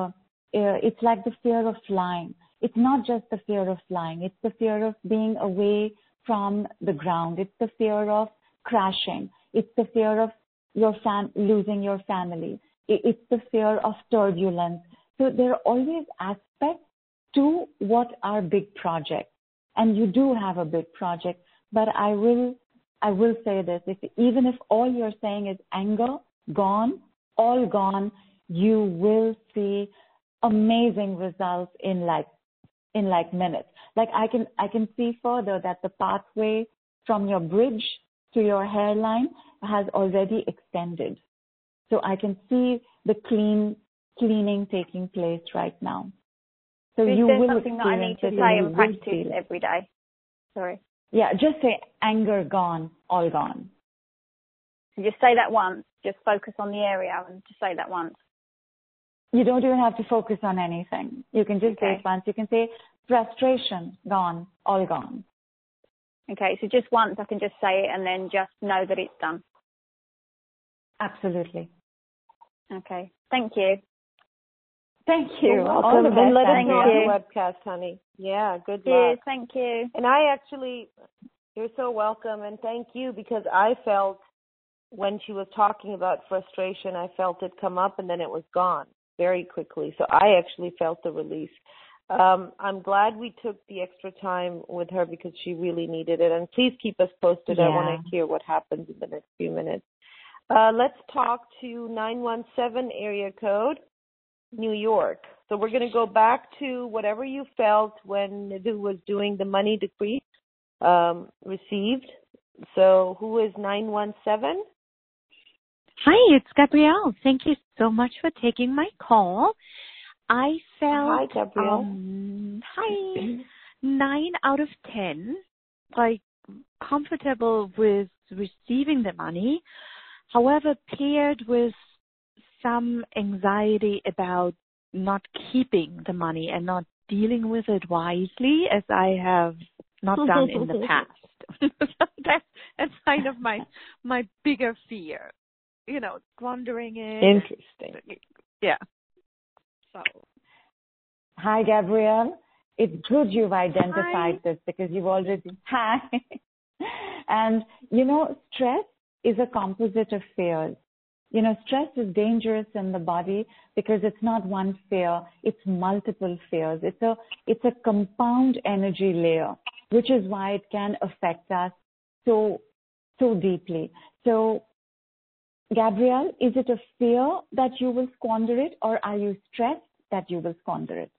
the fear of flying. It's not just the fear of flying. It's the fear of being away from the ground. It's the fear of crashing. It's the fear of losing your family. It's the fear of turbulence. So there are always aspects to what are big projects. And you do have a big project. But I will say this, even if all you're saying is anger, gone, all gone, you will see amazing results in like minutes. Like I can see further that the pathway from your bridge to your hairline has already extended. So I can see the cleaning taking place right now. So you will something that I need to say and practice every day. Sorry. Yeah, just say anger gone, all gone. Just say that once. Just focus on the area and just say that once. You don't even have to focus on anything. You can just say it once. You can say frustration gone, all gone. Okay, so just once I can just say it and then just know that it's done. Absolutely. Okay, thank you. Thank you. You're welcome. And let us know on the webcast, honey. Yeah, good luck. Thank you. And you're so welcome, and thank you, because I felt when she was talking about frustration, I felt it come up and then it was gone very quickly. So I actually felt the release. I'm glad we took the extra time with her because she really needed it. And please keep us posted. I want to hear what happens in the next few minutes. Let's talk to 917 area code, New York. So we're going to go back to whatever you felt when Nidhu was doing the money decree received. So who is 917? Hi, it's Gabrielle. Thank you so much for taking my call. I felt, hi, Gabrielle. 9 out of 10, like comfortable with receiving the money. However, paired with some anxiety about not keeping the money and not dealing with it wisely, as I have not done in the past. That's kind of my bigger fear, squandering it. Interesting. Yeah. So. Hi, Gabrielle. It's good you've identified this because you've already. Hi. And, stress is a composite of fears. Stress is dangerous in the body because it's not one fear, it's multiple fears. It's a compound energy layer, which is why it can affect us so deeply. So, Gabrielle, is it a fear that you will squander it, or are you stressed that you will squander it?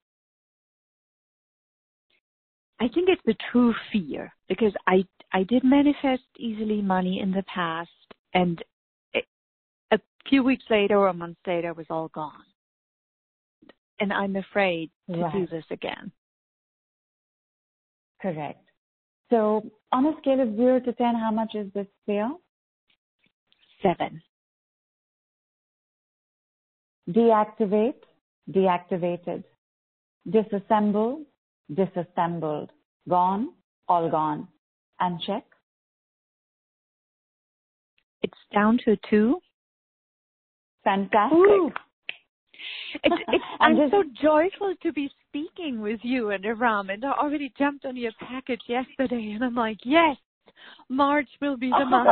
I think it's the true fear, because I did manifest easily money in the past, and a few weeks later or a month later it was all gone. And I'm afraid to do this again. Correct. So on a scale of 0 to 10, how much is this fear? 7. Deactivate, deactivated. Disassemble, disassembled. Gone, all gone. And check. It's down to 2. Fantastic. Ooh. I'm so joyful to be speaking with you and Aram, and I already jumped on your package yesterday, and I'm like, yes, March will be the month.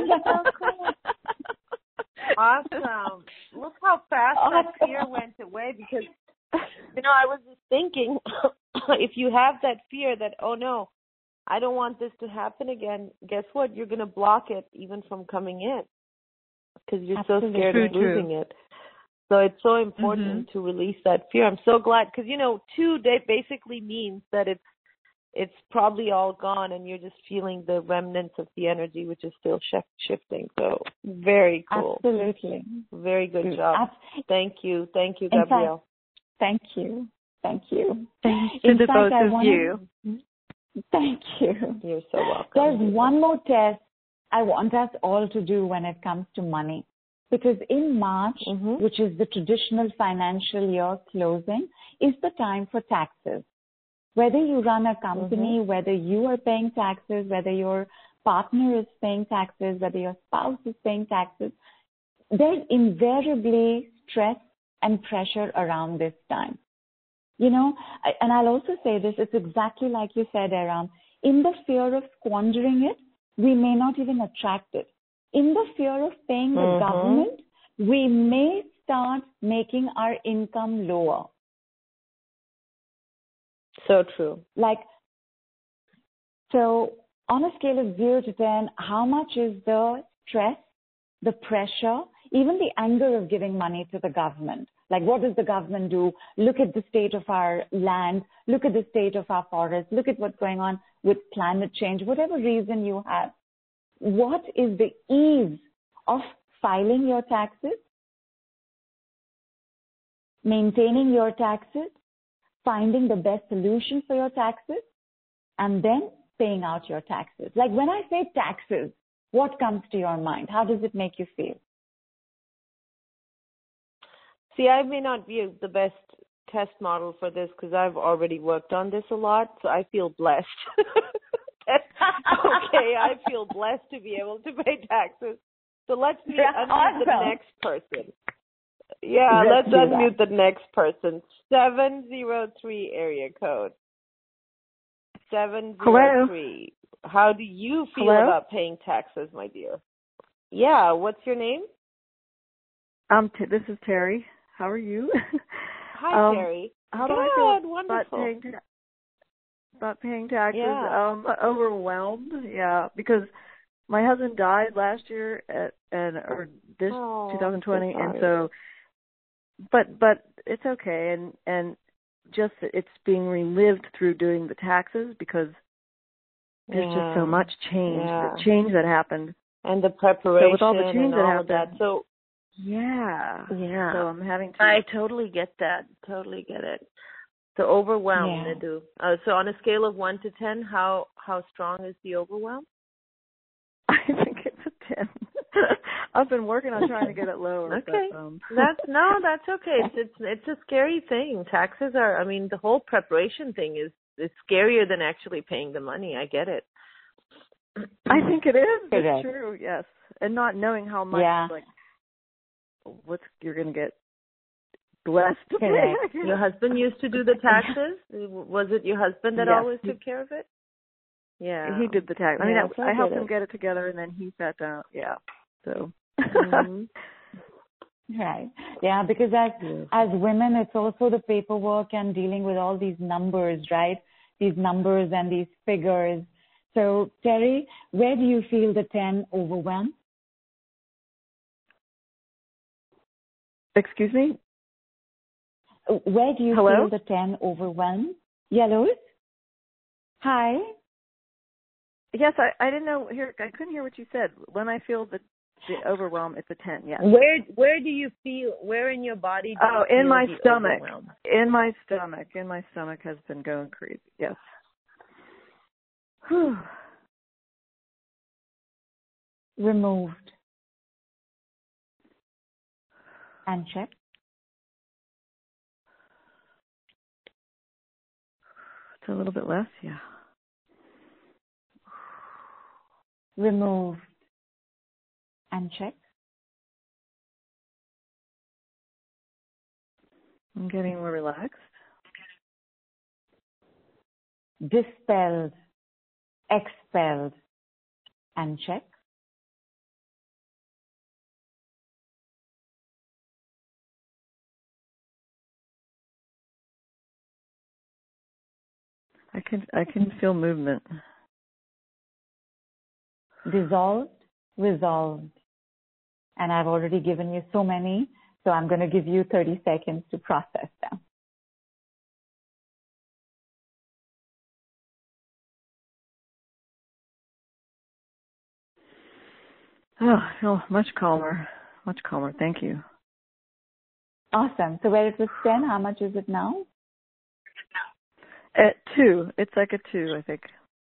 Awesome. Look how fast that fear went away, because, I was just thinking, if you have that fear that, oh no, I don't want this to happen again, guess what? You're going to block it even from coming in, because you're so scared of losing it. So it's so important to release that fear. I'm so glad, because 2 basically means that it's probably all gone, and you're just feeling the remnants of the energy, which is still shifting. So very cool. Absolutely. Very good job. Thank you, Gabrielle. Thank you. Thank to the both of you. Thank you. You're so welcome. There's one more test I want us all to do when it comes to money. Because in March, which is the traditional financial year closing, is the time for taxes. Whether you run a company, whether you are paying taxes, whether your partner is paying taxes, whether your spouse is paying taxes, there's invariably stress and pressure around this time. You know, and I'll also say this, it's exactly like you said, Aram. In the fear of squandering it, we may not even attract it. In the fear of paying the government, we may start making our income lower. So true. So on a scale of 0 to 10, how much is the stress, the pressure, even the anger of giving money to the government? Like, what does the government do? Look at the state of our land. Look at the state of our forests. Look at what's going on with climate change. Whatever reason you have, what is the ease of filing your taxes, maintaining your taxes, finding the best solution for your taxes, and then paying out your taxes? Like, when I say taxes, what comes to your mind? How does it make you feel? See, I may not be the best test model for this because I've already worked on this a lot, so I feel blessed. Okay, I feel blessed to be able to pay taxes. So let's unmute the next person. Yeah, let's unmute the next person. 703 area code. 703. Hello. How do you feel about paying taxes, my dear? Yeah, what's your name? This is Terry. How are you? Hi, Terry. How do I feel about paying taxes? Yeah. Overwhelmed, because my husband died last year or 2020, so and so, but it's okay, and just it's being relived through doing the taxes because there's just so much change, the change that happened, and the preparation, so with all the change that happened. That. So. Yeah. So I'm having to. I totally get that. Totally get it. So overwhelmed, Nidhu. So on a scale of 1 to 10, how strong is the overwhelm? I think it's a 10. I've been working on trying to get it lower. Okay. But, that's okay. It's a scary thing. Taxes are. I mean, the whole preparation thing is scarier than actually paying the money. I get it. I think it is. It's true. Yes, and not knowing how much you're going to get blessed to pay. Your husband used to do the taxes? Was it your husband that always took care of it? Yeah. He did the tax. I mean, I helped him get it together, and then he sat down. Yeah. So. Right. Yeah, because as women, it's also the paperwork and dealing with all these numbers, right? These numbers and these figures. So, Terry, where do you feel the 10 overwhelmed? Excuse me? Where do you feel the 10 overwhelmed? Yellows? Hi? Yes, I didn't know. I couldn't hear what you said. When I feel the overwhelm, it's a 10, yes. Where do you feel, where in your body do you feel in my the stomach. overwhelm? In my stomach. In my stomach has been going crazy, yes. Whew. Removed. And check. It's a little bit less, yeah. Removed. And check. I'm getting more relaxed. Dispelled. Expelled. And check. I can feel movement. Dissolved, resolved. And I've already given you so many, so I'm going to give you 30 seconds to process them. Oh, much calmer. Much calmer. Thank you. Awesome. So where it was 10, how much is it now? At 2. It's like a 2, I think.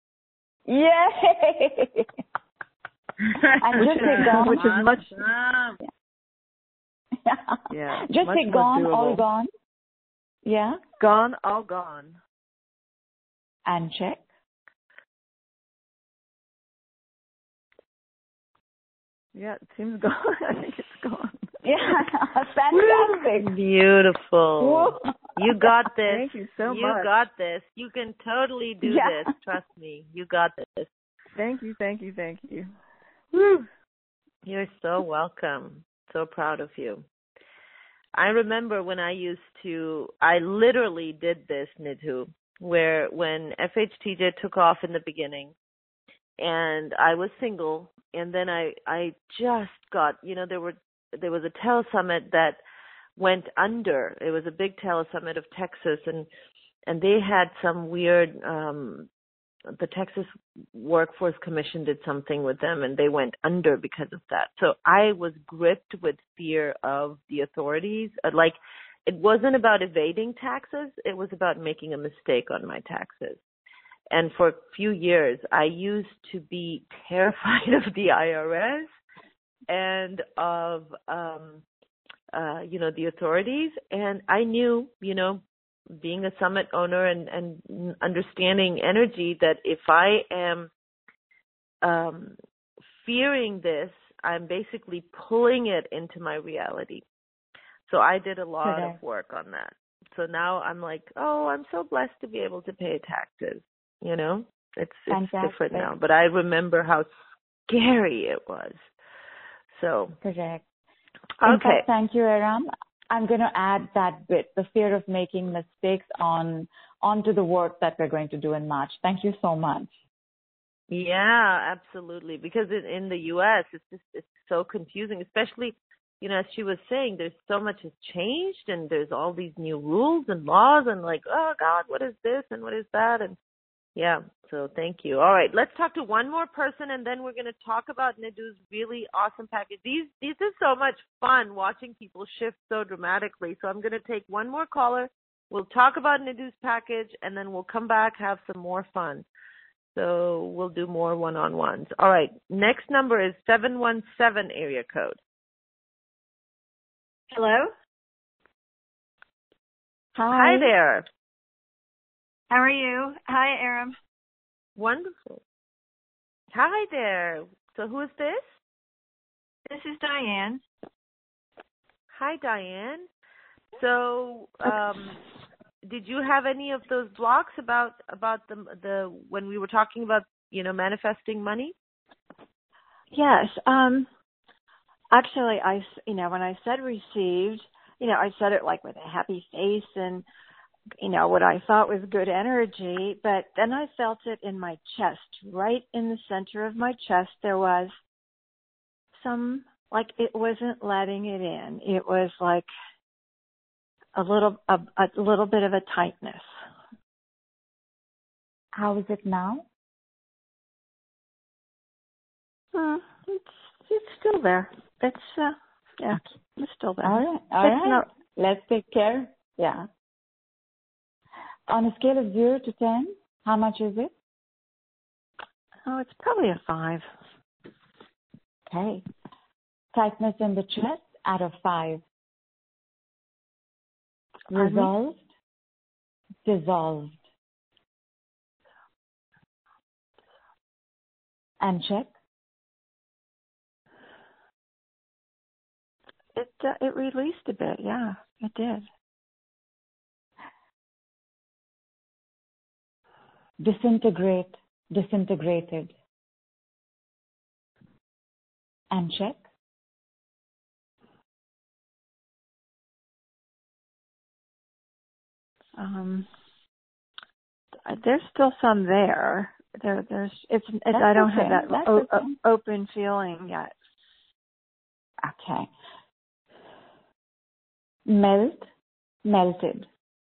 Yay! And just say gone. Which is much. Yeah. Just say gone, all gone. Yeah. Gone, all gone. And check. Yeah, it seems gone. I think it's gone. Yeah, fantastic. Beautiful. You got this. Thank you so much. You got this. You can totally do this. Trust me. You got this. Thank you, thank you, thank you. Woo. You're so welcome. So proud of you. I remember when I literally did this, Nidhu, where when FHTJ took off in the beginning and I was single, and then I just got, there was a telesummit that went under. It was a big telesummit of Texas, and they had some weird, the Texas Workforce Commission did something with them, and they went under because of that. So I was gripped with fear of the authorities. Like, it wasn't about evading taxes. It was about making a mistake on my taxes. And for a few years, I used to be terrified of the IRS and of, the authorities. And I knew, being a summit owner and understanding energy, that if I am fearing this, I'm basically pulling it into my reality. So I did a lot of work on that. So now I'm like, I'm so blessed to be able to pay taxes. It's different now. But I remember how scary it was. So correct. Okay. In fact, thank you, Aram. I'm going to add that bit, the fear of making mistakes onto the work that we're going to do in March. Thank you so much. Yeah, absolutely. Because in the U.S., it's so confusing, especially, as she was saying, there's so much has changed, and there's all these new rules and laws, and like, oh God, what is this and what is that? And yeah, so thank you. All right, let's talk to one more person, and then we're going to talk about Nidhu's really awesome package. These is so much fun watching people shift so dramatically. So I'm going to take one more caller. We'll talk about Nidhu's package, and then we'll come back, have some more fun. So we'll do more one-on-ones. All right, next number is 717 area code. Hello? Hi there. How are you? Hi, Aram. Wonderful. Hi there. So who is this? This is Diane. Hi, Diane. So, did you have any of those blocks about the when we were talking about manifesting money? Yes. Actually, when I said received, I said it like with a happy face and what I thought was good energy, but then I felt it in my chest, right in the center of my chest. There was some, like, it wasn't letting it in. It was like a little bit of a tightness. How is it now? It's still there. It's it's still there. All right. Let's take care. Yeah. On a scale of 0 to 10, how much is it? Oh, it's probably a 5. Okay. Tightness in the chest out of 5. Resolved. Dissolved. And check. It released a bit. Yeah, it did. Disintegrated. And check. There's still some there. I don't have that open feeling yet. Okay. Melted.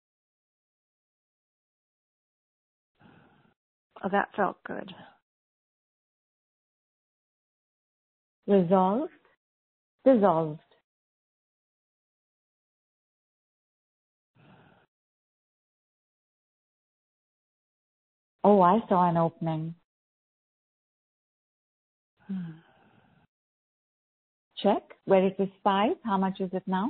Oh, that felt good. Resolved. Dissolved. Oh, I saw an opening. Check where it was 5. How much is it now?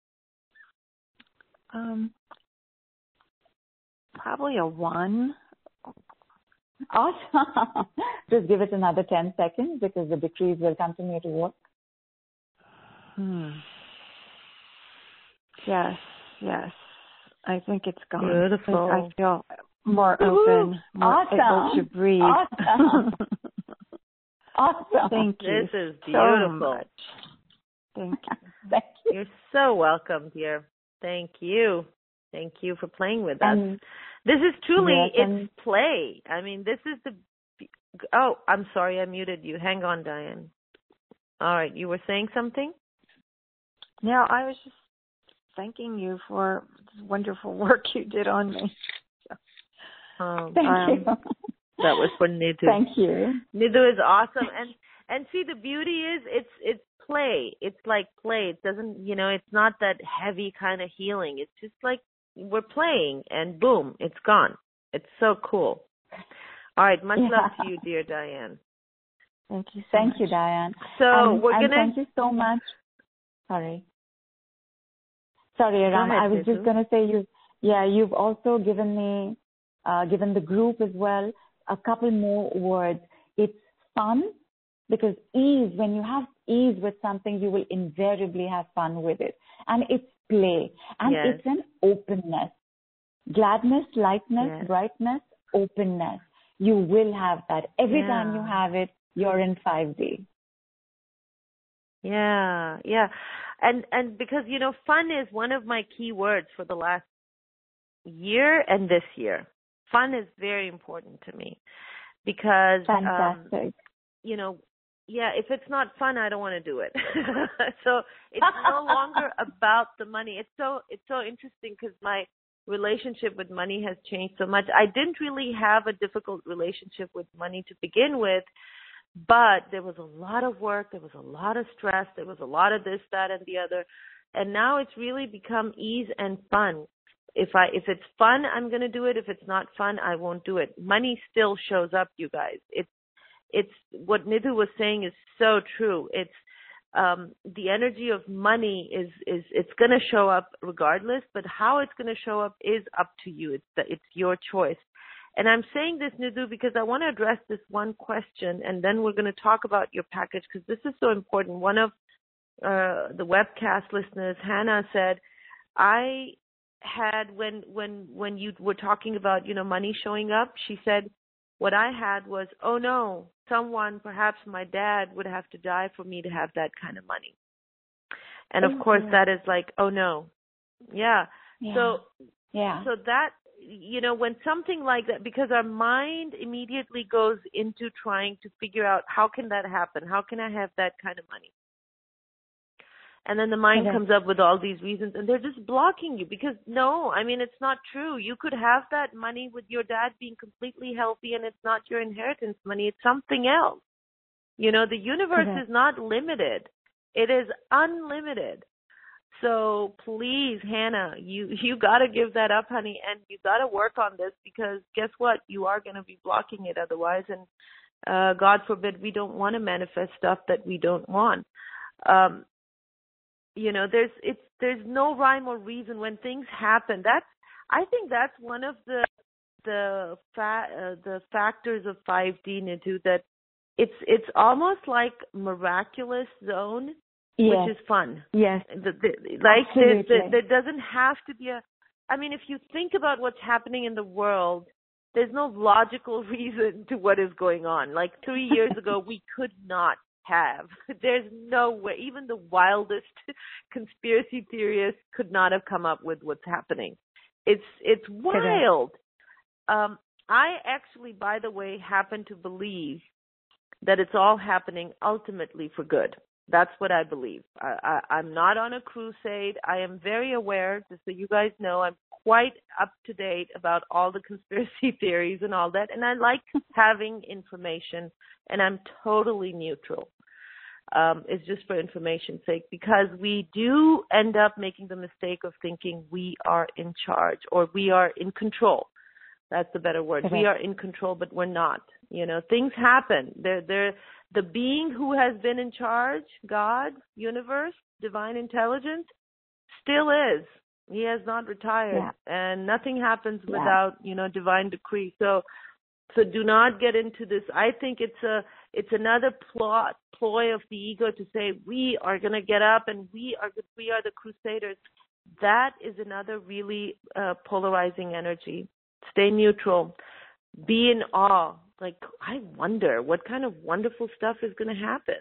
Probably a 1. Awesome. Just give it another 10 seconds because the decrees will continue to work. Yes. I think it's gone. Beautiful. I feel more open, more able to breathe. Awesome. Thank you. This is beautiful. So much. Thank you. Thank you. You're so welcome, dear. Thank you. Thank you for playing with us. This is truly, it's play. I mean, this is oh, I'm sorry, I muted you. Hang on, Diane. All right, you were saying something? No, I was just thanking you for the wonderful work you did on me. Thank you. That was for Nidhu. Thank you. Nidhu is awesome. And see, the beauty is it's play. It's like play. It doesn't, it's not that heavy kind of healing. It's just like we're playing and boom, it's gone. It's so cool. All right. Much love to you, dear Diane. Thank you. Thank you, Diane. So we're going to. Thank you so much. Sorry, Ram. I was just going to say you've also given me, given the group as well, a couple more words. It's fun, because ease, when you have ease with something, you will invariably have fun with it. And it's play. And it's an openness. Gladness, lightness, brightness, openness. You will have that. Every time you have it, you're in 5D. Yeah. And because, fun is one of my key words for the last year and this year. Fun is very important to me because, fantastic. If it's not fun, I don't want to do it. So it's no longer about the money. It's so interesting because my relationship with money has changed so much. I didn't really have a difficult relationship with money to begin with, but there was a lot of work, there was a lot of stress, there was a lot of this, that, and the other. And now it's really become ease and fun. If it's fun, I'm going to do it. If it's not fun, I won't do it. Money still shows up, you guys. It's what Nidhu was saying is so true. It's the energy of money is it's going to show up regardless, but how it's going to show up is up to you. It's your choice. And I'm saying this, Nidhu, because I want to address this one question, and then we're going to talk about your package, because this is so important. One of the webcast listeners, Hannah, said, I had, when you were talking about, money showing up, she said, what I had was, oh no, someone, perhaps my dad, would have to die for me to have that kind of money. And of course that is like, oh no. Yeah. So that, when something like that, because our mind immediately goes into trying to figure out, how can that happen? How can I have that kind of money? And then the mind comes up with all these reasons, and they're just blocking you because, no, it's not true. You could have that money with your dad being completely healthy, and it's not your inheritance money. It's something else. The universe is not limited. It is unlimited. So please, Hannah, you got to give that up, honey, and you got to work on this, because guess what? You are going to be blocking it otherwise, and God forbid we don't want to manifest stuff that we don't want. There's no rhyme or reason when things happen. I think that's one of the factors of 5D, Nidhu, that it's almost like miraculous zone, which is fun. Yes. There doesn't have to be if you think about what's happening in the world, there's no logical reason to what is going on. Like 3 years ago, we could not have. There's no way. Even the wildest conspiracy theorists could not have come up with what's happening. It's wild. I actually, by the way, happen to believe that it's all happening ultimately for good. That's what I believe. I'm not on a crusade. I am very aware, just so you guys know, I'm quite up to date about all the conspiracy theories and all that. And I like having information, and I'm totally neutral. It's just for information's sake, because we do end up making the mistake of thinking we are in charge or we are in control. That's the better word. Correct. We are in control, but we're not. Things happen. The being who has been in charge, God, universe, divine intelligence, still is. He has not retired, and nothing happens without, divine decree. So do not get into this. I think it's another ploy of the ego to say we are going to get up and we are the crusaders. That is another really polarizing energy. Stay neutral. Be in awe. Like, I wonder what kind of wonderful stuff is going to happen.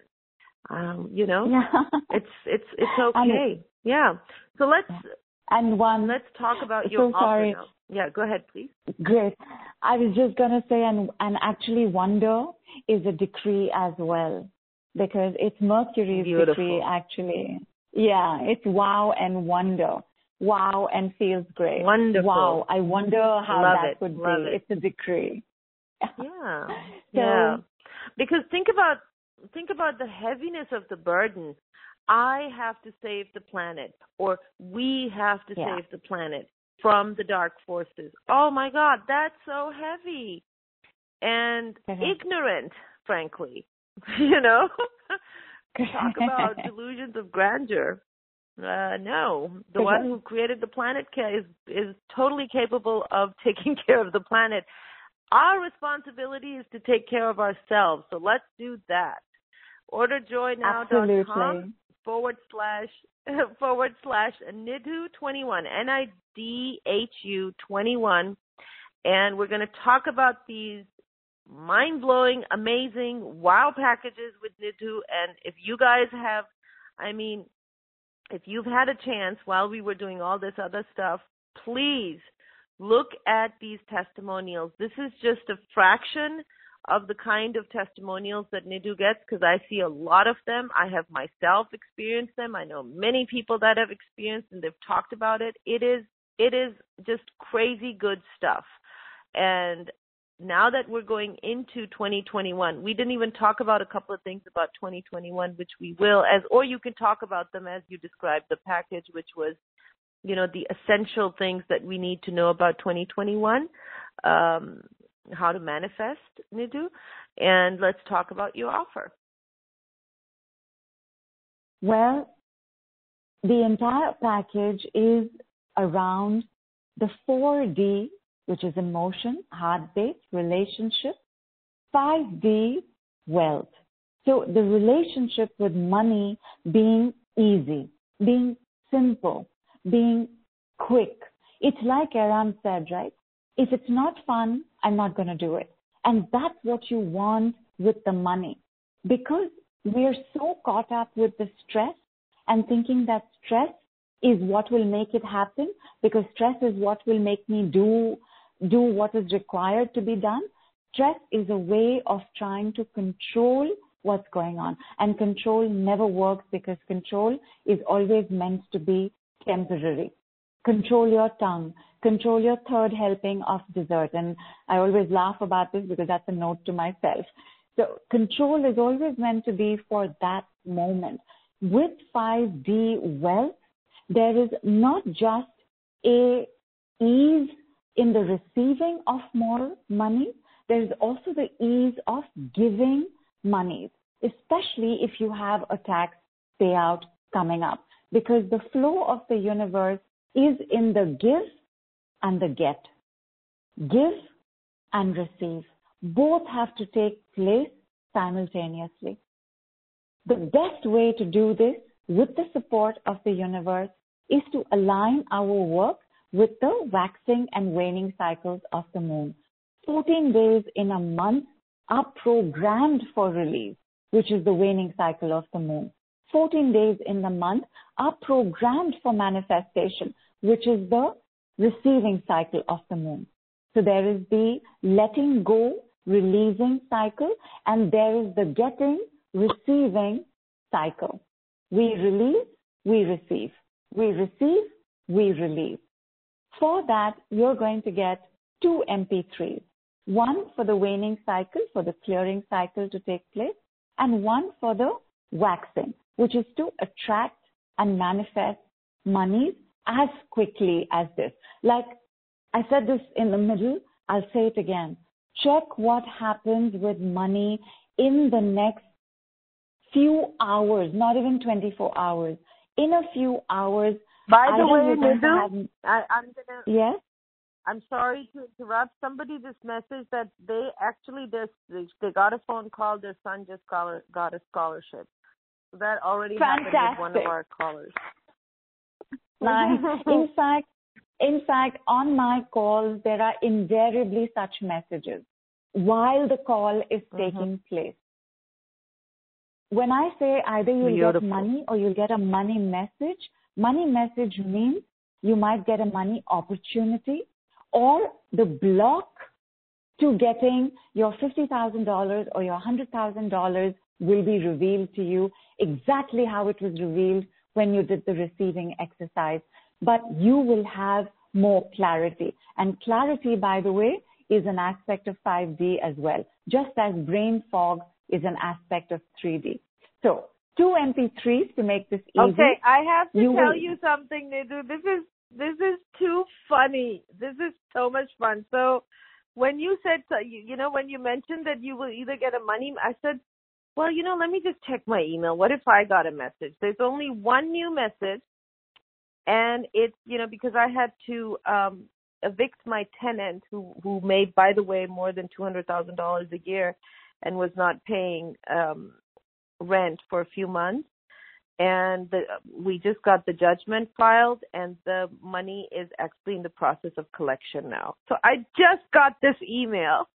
It's okay. So let's talk about your offer now. Yeah, go ahead, please. Great. I was just going to say, and actually wonder is a decree as well, because it's Mercury's decree, actually. Yeah, it's wow and wonder. Wow and feels great. Wonderful. Wow, I wonder how that would be. It's a decree. Yeah. Because think about the heaviness of the burden. I have to save the planet, or we have to save the planet from the dark forces. Oh my God, that's so heavy and ignorant, frankly. Talk about delusions of grandeur. No, the one who created the planet is totally capable of taking care of the planet. Our responsibility is to take care of ourselves. So let's do that. OrderJoyNow.com /Nidhu21, NIDHU21. And we're going to talk about these mind-blowing, amazing, wow packages with Nidhu. And if you guys have, if you've had a chance while we were doing all this other stuff, please look at these testimonials. This is just a fraction of the kind of testimonials that Nidhu gets, because I see a lot of them. I have myself experienced them. I know many people that have experienced, and they've talked about it. It is just crazy good stuff. And now that we're going into 2021, we didn't even talk about a couple of things about 2021, which we will, or you can talk about them as you described the package, which was, the essential things that we need to know about 2021, how to manifest, Nidhu. And let's talk about your offer. Well, the entire package is around the 4D, which is emotion, heart-based, relationship, 5D, wealth. So the relationship with money being easy, being simple, being quick. It's like Aram said, right? If it's not fun, I'm not going to do it. And that's what you want with the money. Because we're so caught up with the stress and thinking that stress is what will make it happen, because stress is what will make me do what is required to be done. Stress is a way of trying to control what's going on. And control never works, because control is always meant to be temporary. Control your tongue. Control your third helping of dessert. And I always laugh about this because that's a note to myself. So control is always meant to be for that moment. With 5D wealth, there is not just a ease in the receiving of more money, there is also the ease of giving money, especially if you have a tax payout coming up, because the flow of the universe is in the give and the get. Give and receive. Both have to take place simultaneously. The best way to do this with the support of the universe is to align our work with the waxing and waning cycles of the moon. 14 days in a month are programmed for release, which is the waning cycle of the moon. 14 days in the month are programmed for manifestation, which is the receiving cycle of the moon. So there is the letting go, releasing cycle, and there is the getting, receiving cycle. We release, we receive. We receive, we release. For that, you're going to get 2 MP3s. One for the waning cycle, for the clearing cycle to take place, and one for the waxing, which is to attract and manifest monies as quickly as this. Like I said this in the middle, I'll say it again. Check what happens with money in the next few hours, not even 24 hours. In a few hours. By the way, Nidhu, Yes? I'm sorry to interrupt. Somebody just messaged that they got a phone call. Their son just got a scholarship. So that already happened with one of our callers. Nice. In fact, on my calls, there are invariably such messages while the call is taking place. When I say either you'll get money or you'll get a money message means you might get a money opportunity, or the block to getting your $50,000 or your $100,000 will be revealed to you exactly how it was revealed when you did the receiving exercise. But you will have more clarity. And clarity, by the way, is an aspect of 5D as well, just as brain fog is an aspect of 3D. So 2 MP3s to make this easy. Okay, I have to tell you something, Nidhu. This is too funny. This is so much fun. So when you said, when you mentioned that you will either get a money, I said, well, let me just check my email. What if I got a message? There's only one new message, and it's, because I had to evict my tenant who made, by the way, more than $200,000 a year and was not paying rent for a few months. And we just got the judgment filed, and the money is actually in the process of collection now. So I just got this email.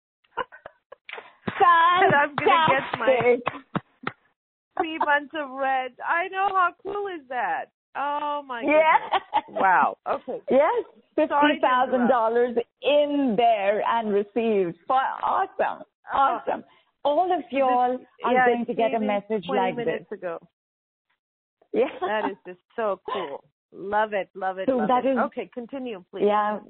And I'm going to get my 3 months of rent. I know, how cool is that? Oh, my goodness. Wow. Okay. Yes, $50,000 in there and received. Awesome. Awesome. All of y'all are going to get a message like this. 20 minutes ago. Yeah. That is just so cool. Love it, love it, so love that it. Is, okay, continue, please. Yeah.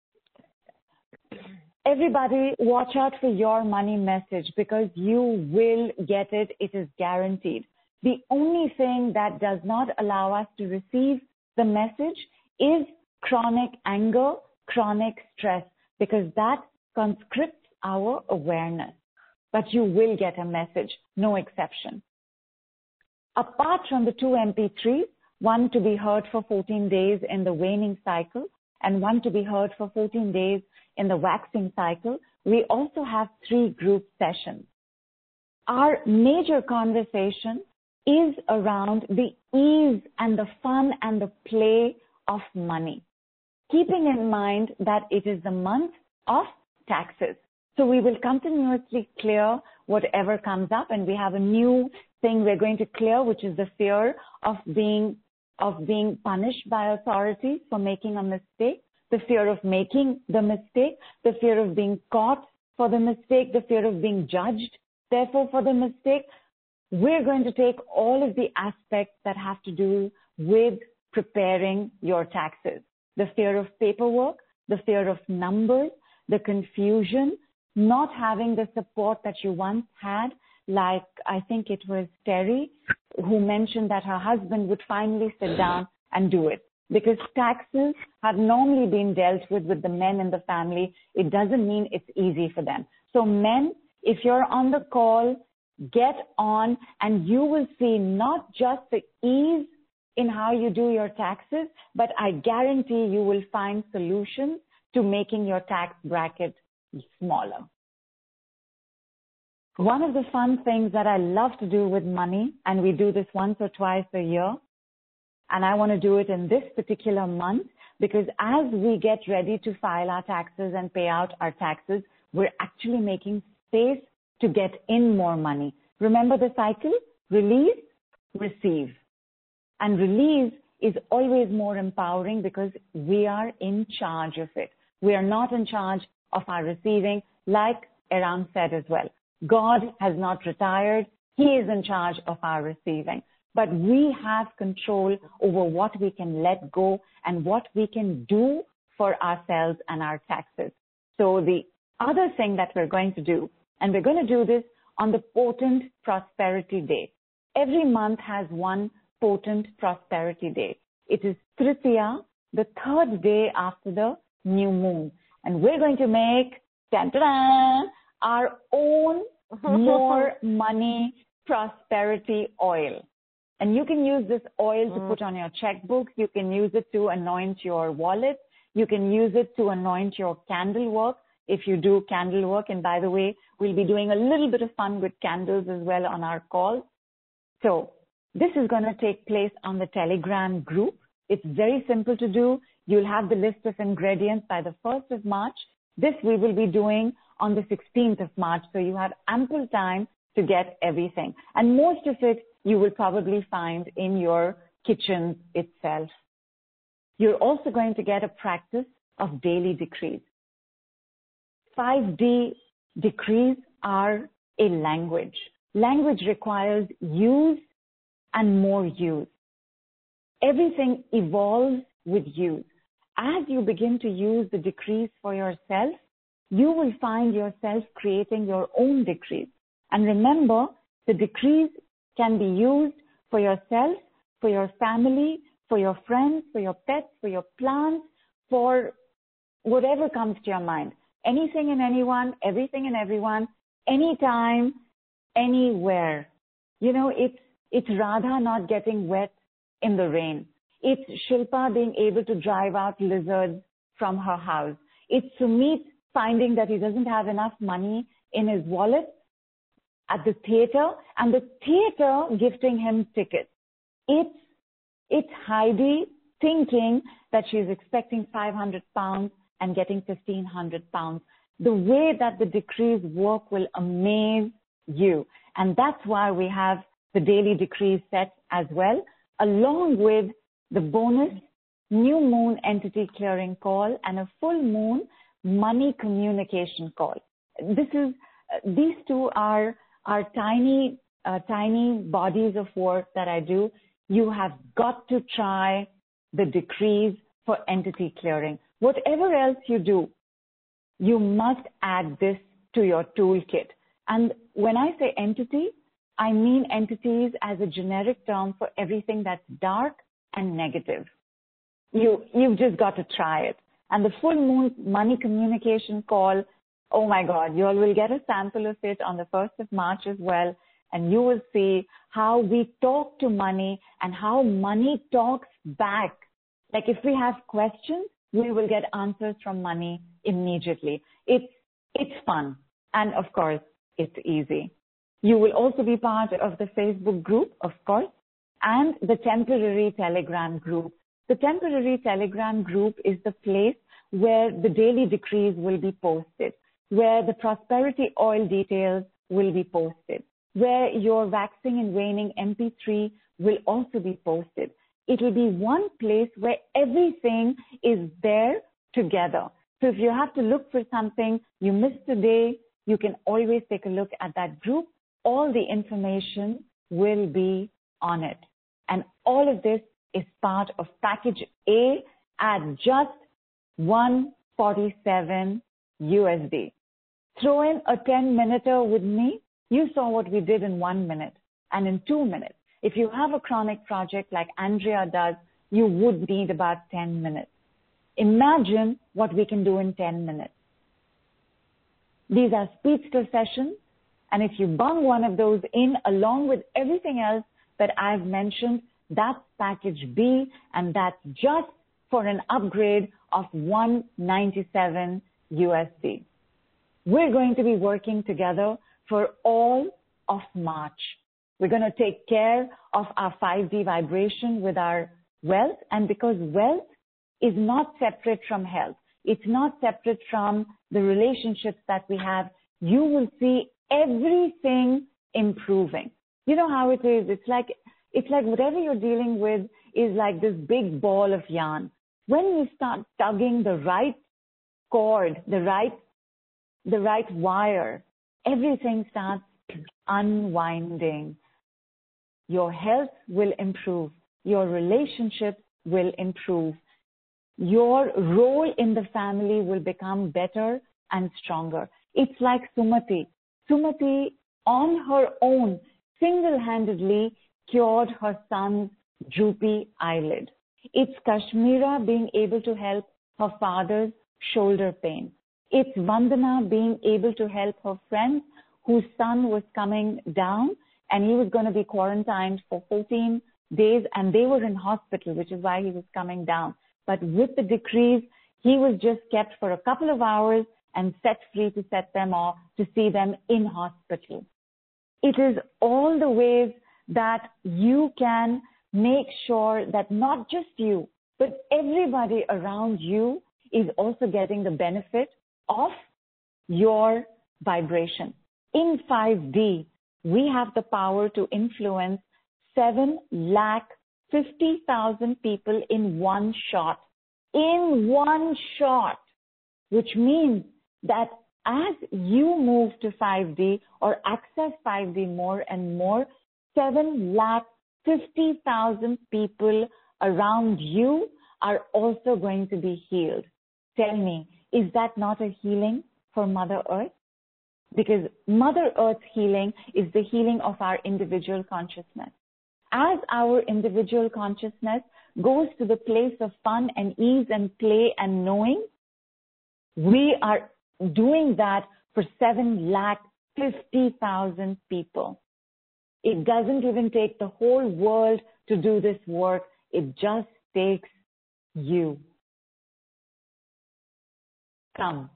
Everybody, watch out for your money message because you will get it. It is guaranteed. The only thing that does not allow us to receive the message is chronic anger, chronic stress, because that conscripts our awareness. But you will get a message, no exception. Apart from the 2 MP3s, one to be heard for 14 days in the waning cycle and one to be heard for 14 days in the waxing cycle, we also have 3 group sessions. Our major conversation is around the ease and the fun and the play of money, keeping in mind that it is the month of taxes. So we will continuously clear whatever comes up, and we have a new thing we're going to clear, which is the fear of being punished by authorities for making a mistake, the fear of making the mistake, the fear of being caught for the mistake, the fear of being judged, therefore, for the mistake. We're going to take all of the aspects that have to do with preparing your taxes. The fear of paperwork, the fear of numbers, the confusion, not having the support that you once had, like I think it was Terry who mentioned that her husband would finally sit down and do it. Because taxes have normally been dealt with the men in the family. It doesn't mean it's easy for them. So men, if you're on the call, get on and you will see not just the ease in how you do your taxes, but I guarantee you will find solutions to making your tax bracket smaller. One of the fun things that I love to do with money, and we do this once or twice a year, and I want to do it in this particular month because as we get ready to file our taxes and pay out our taxes, we're actually making space to get in more money. Remember the cycle? Release, receive. And release is always more empowering because we are in charge of it. We are not in charge of our receiving, like Eram said as well. God has not retired. He is in charge of our receiving. But we have control over what we can let go and what we can do for ourselves and our taxes. So the other thing that we're going to do, and we're going to do this on the Potent Prosperity Day. Every month has one Potent Prosperity Day. It is Tritiya, the 3rd day after the new moon. And we're going to make our own More Money Prosperity Oil. And you can use this oil to put on your checkbooks. You can use it to anoint your wallet. You can use it to anoint your candle work if you do candle work. And by the way, we'll be doing a little bit of fun with candles as well on our call. So this is going to take place on the Telegram group. It's very simple to do. You'll have the list of ingredients by the 1st of March. This we will be doing on the 16th of March. So you have ample time to get everything. And most of it you will probably find in your kitchen itself. You're also going to get a practice of daily decrees. 5D decrees are a language. Language requires use and more use. Everything evolves with use. As you begin to use the decrees for yourself, you will find yourself creating your own decrees. And remember, the decrees can be used for yourself, for your family, for your friends, for your pets, for your plants, for whatever comes to your mind. Anything and anyone, everything and everyone, anytime, anywhere. You know, it's Radha not getting wet in the rain. It's Shilpa being able to drive out lizards from her house. It's Sumit finding that he doesn't have enough money in his wallet at the theater and the theater gifting him tickets. It's Heidi thinking that she's expecting 500 pounds and getting 1,500 pounds. The way that the decrees work will amaze you. And that's why we have the daily decrees set as well, along with the bonus new moon entity clearing call and a full moon money communication call. These two are tiny bodies of work that I do. You have got to try the decrees for entity clearing. Whatever else you do, you must add this to your toolkit. And when I say entity, I mean entities as a generic term for everything that's dark and negative. You've just got to try it. And the full moon money communication call, oh my God, you all will get a sample of it on the 1st of March as well. And you will see how we talk to money and how money talks back. Like if we have questions, we will get answers from money immediately. It's fun. And of course, it's easy. You will also be part of the Facebook group, of course, and the temporary Telegram group. The temporary Telegram group is the place where the daily decrees will be posted, where the prosperity oil details will be posted, where your waxing and waning MP3 will also be posted. It will be one place where everything is there together. So if you have to look for something, you missed a day, you can always take a look at that group. All the information will be on it. And all of this is part of package A at just $147 USD. Throw in a 10-minuter with me. You saw what we did in 1 minute and in 2 minutes. If you have a chronic project like Andrea does, you would need about 10 minutes. Imagine what we can do in 10 minutes. These are speedster sessions. And if you bung one of those in along with everything else that I've mentioned, that's package B, and that's just for an upgrade of $197 USD. We're going to be working together for all of March. We're going to take care of our 5D vibration with our wealth, and because wealth is not separate from health, it's not separate from the relationships that we have, you will see everything improving. You know how it is. It's like whatever you're dealing with is like this big ball of yarn. When you start tugging the right cord, the right wire, everything starts unwinding. Your health will improve. Your relationships will improve. Your role in the family will become better and stronger. It's like Sumati. Sumati, on her own, single-handedly cured her son's droopy eyelid. It's Kashmira being able to help her father's shoulder pain. It's Vandana being able to help her friends whose son was coming down and he was going to be quarantined for 14 days and they were in hospital, which is why he was coming down. But with the decrees, he was just kept for a couple of hours and set free to set them off to see them in hospital. It is all the ways that you can make sure that not just you, but everybody around you is also getting the benefit of your vibration. In 5D, we have the power to influence 750,000 people in one shot. In one shot, which means that as you move to 5D or access 5D more and more, 750,000 people around you are also going to be healed. Tell me, is that not a healing for Mother Earth? Because Mother Earth's healing is the healing of our individual consciousness. As our individual consciousness goes to the place of fun and ease and play and knowing, we are doing that for 750,000 people. It doesn't even take the whole world to do this work. It just takes you. Come.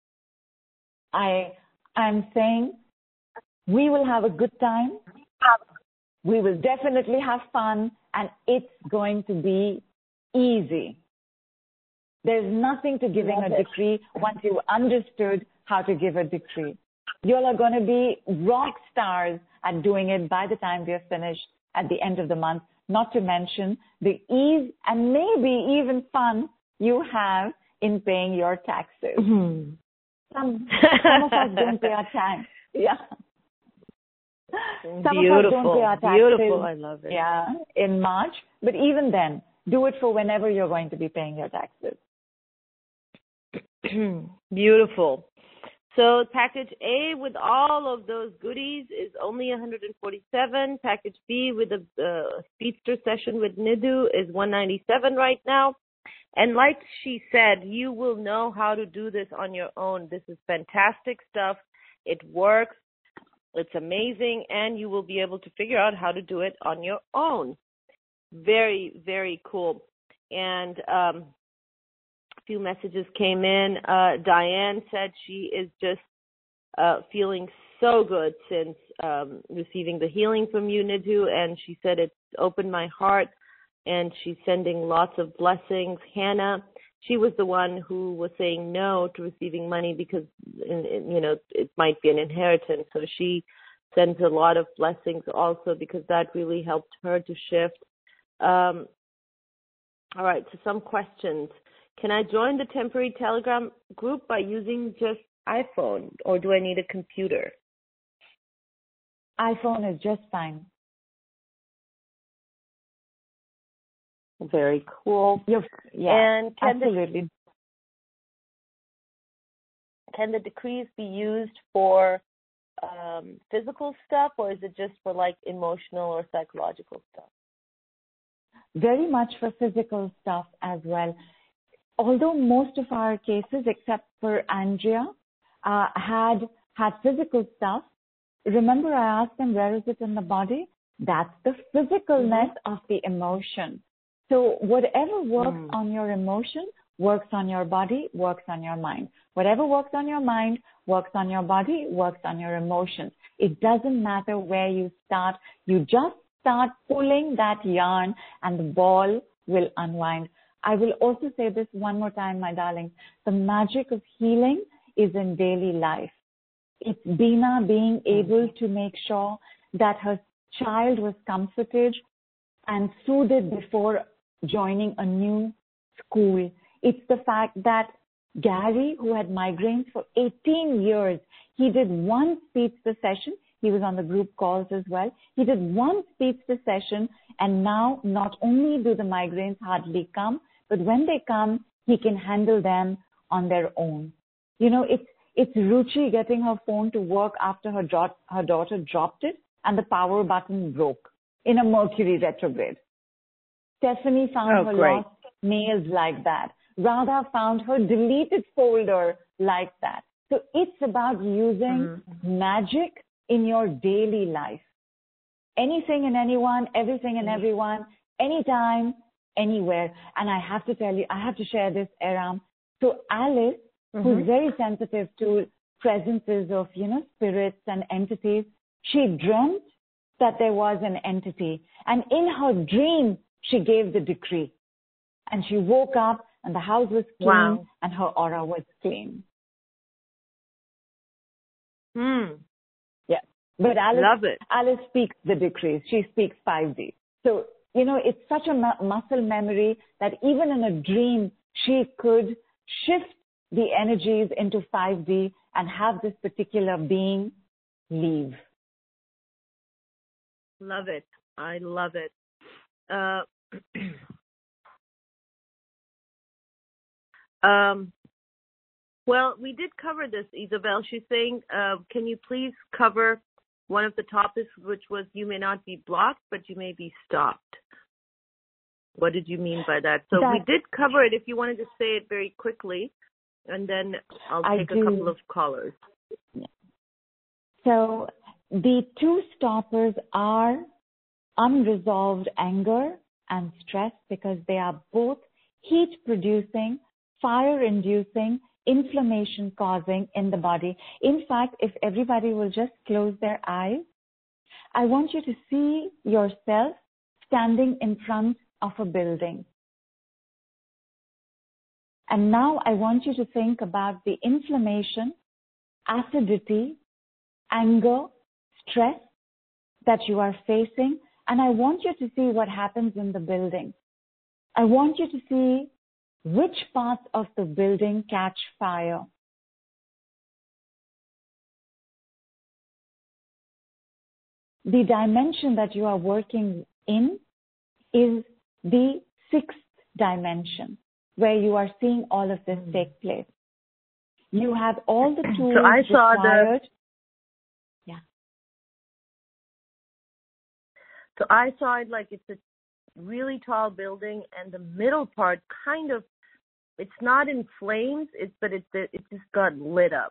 I'm saying we will have a good time. We will definitely have fun, and it's going to be easy. There's nothing to giving a decree once you understood how to give a decree. You all are going to be rock stars at doing it by the time we are finished at the end of the month, not to mention the ease and maybe even fun you have in paying your taxes. Mm-hmm. Some of us don't pay our tax. Yeah. Some beautiful. Of us don't pay our taxes. Beautiful. I love it. Yeah, in March. But even then, do it for whenever you're going to be paying your taxes. Beautiful. So package A with all of those goodies is only $147. Package B with a speedster session with Nidhu is $197 right now. And like she said, you will know how to do this on your own. This is fantastic stuff. It works. It's amazing. And you will be able to figure out how to do it on your own. Very, very cool. And a few messages came in. Diane said she is just feeling so good since receiving the healing from you, Nidhu. And she said it's opened my heart. And she's sending lots of blessings. Hannah, she was the one who was saying no to receiving money because, you know, it might be an inheritance. So she sends a lot of blessings also because that really helped her to shift. All right, so some questions. Can I join the temporary Telegram group by using just iPhone, or do I need a computer? iPhone is just fine. Very cool. Yeah, and absolutely. Can the decrees be used for physical stuff, or is it just for like emotional or psychological stuff? Very much for physical stuff as well. Although most of our cases, except for Andrea, had phisical stuff, remember I asked them, where is it in the body? That's the physicalness of the emotion. So whatever works on your emotion, works on your body, works on your mind. Whatever works on your mind, works on your body, works on your emotions. It doesn't matter where you start. You just start pulling that yarn and the ball will unwind. I will also say this one more time, my darling. The magic of healing is in daily life. It's Bina being able to make sure that her child was comforted and soothed before joining a new school. It's the fact that Gary, who had migraines for 18 years, he did one speedster session. He was on the group calls as well. He did one speedster session, and now not only do the migraines hardly come, but when they come, he can handle them on their own. You know, it's Ruchi getting her phone to work after her daughter dropped it and the power button broke in a Mercury retrograde. Stephanie found her lost nails like that. Radha found her deleted folder like that. So it's about using magic in your daily life. Anything and anyone, everything and everyone, anytime, anywhere. And I have to tell you, I have to share this, Aram. So Alice, who's very sensitive to presences of, spirits and entities, she dreamt that there was an entity. And in her dream, she gave the decree. And she woke up and the house was clean and her aura was clean. Yeah. But Alice speaks the decrees. She speaks 5D. So, it's such a muscle memory that even in a dream, she could shift the energies into 5D and have this particular being leave. Love it. I love it. Well, we did cover this, Isabel. She's saying, can you please cover one of the topics, which was you may not be blocked, but you may be stopped. What did you mean by that? So we did cover it. If you wanted to say it very quickly, and then I'll take a couple of callers. So the two stoppers are unresolved anger and stress, because they are both heat-producing, fire-inducing, inflammation-causing in the body. In fact, if everybody will just close their eyes, I want you to see yourself standing in front of a building. And now I want you to think about the inflammation, acidity, anger, stress that you are facing. And I want you to see what happens in the building. I want you to see which parts of the building catch fire. The dimension that you are working in is the 6th dimension, where you are seeing all of this take place. You have all the tools required. So I saw it like it's a really tall building, and the middle part kind of, it's not in flames, but it just got lit up.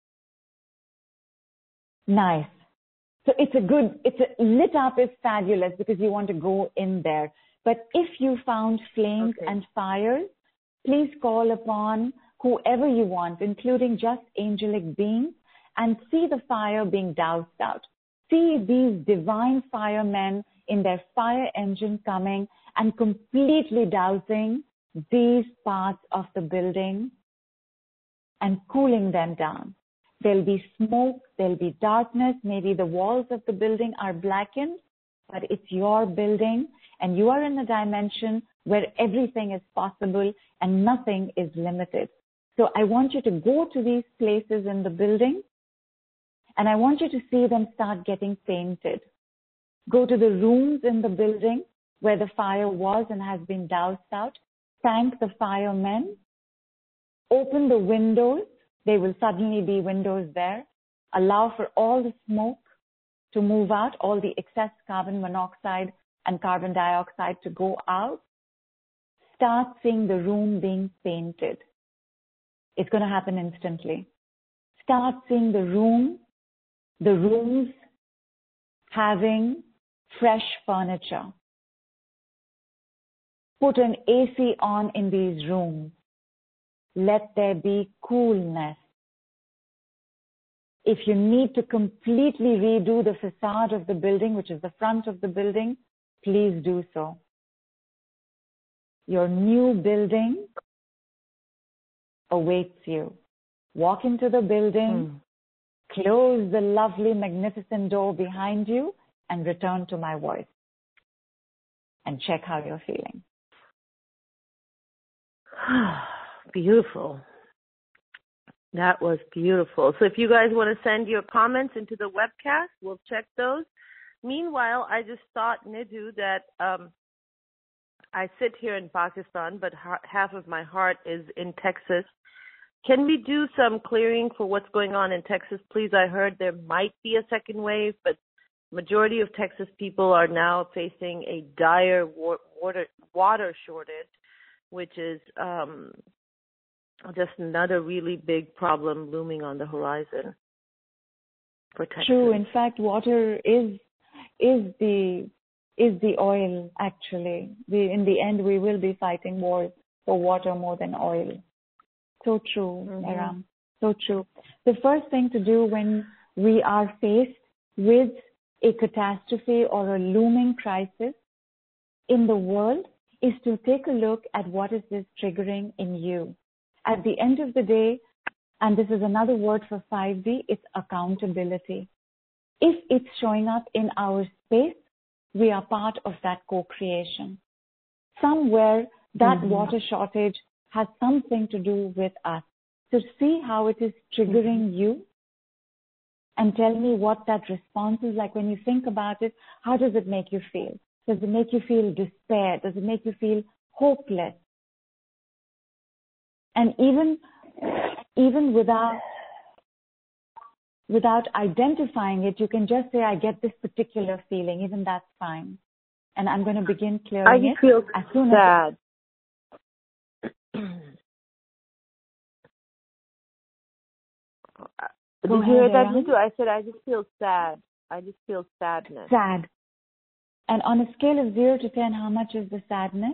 Nice. So lit up is fabulous because you want to go in there. But if you found flames and fires, please call upon whoever you want, including just angelic beings, and see the fire being doused out. See these divine firemen in their fire engine coming and completely dousing these parts of the building and cooling them down. There'll be smoke, there'll be darkness, maybe the walls of the building are blackened, but it's your building and you are in a dimension where everything is possible and nothing is limited. So I want you to go to these places in the building and I want you to see them start getting painted. Go to the rooms in the building where the fire was and has been doused out. Thank the firemen. Open the windows. There will suddenly be windows there. Allow for all the smoke to move out, all the excess carbon monoxide and carbon dioxide to go out. Start seeing the room being painted. It's going to happen instantly. Start seeing the rooms having fresh furniture. Put an AC on in these rooms. Let there be coolness. If you need to completely redo the facade of the building, which is the front of the building, please do so. Your new building awaits you. Walk into the building, close the lovely, magnificent door behind you, and return to my voice. And check how you're feeling. Beautiful. That was beautiful. So if you guys want to send your comments into the webcast, we'll check those. Meanwhile, I just thought, Nidhu, that I sit here in Pakistan, but half of my heart is in Texas. Can we do some clearing for what's going on in Texas, please? I heard there might be a second wave, but majority of Texas people are now facing a dire water shortage, which is just another really big problem looming on the horizon for Texas. True. In fact, water is the oil, actually. In the end, we will be fighting wars for water more than oil. So true, Aram. So true. The first thing to do when we are faced with a catastrophe or a looming crisis in the world is to take a look at what is this triggering in you. At the end of the day, and this is another word for 5D, it's accountability. If it's showing up in our space, we are part of that co-creation. Somewhere that water shortage has something to do with us. So see how it is triggering you and tell me what that response is like when you think about it. How does it make you feel? Does it make you feel despair? Does it make you feel hopeless? And even without identifying it, you can just say, I get this particular feeling. Even that's fine. And I'm going to begin clearing it. I feel as soon sad. Did you hear that, Nitu? I said, I just feel sad. I just feel sadness. Sad. And on a scale of 0 to 10, how much is the sadness?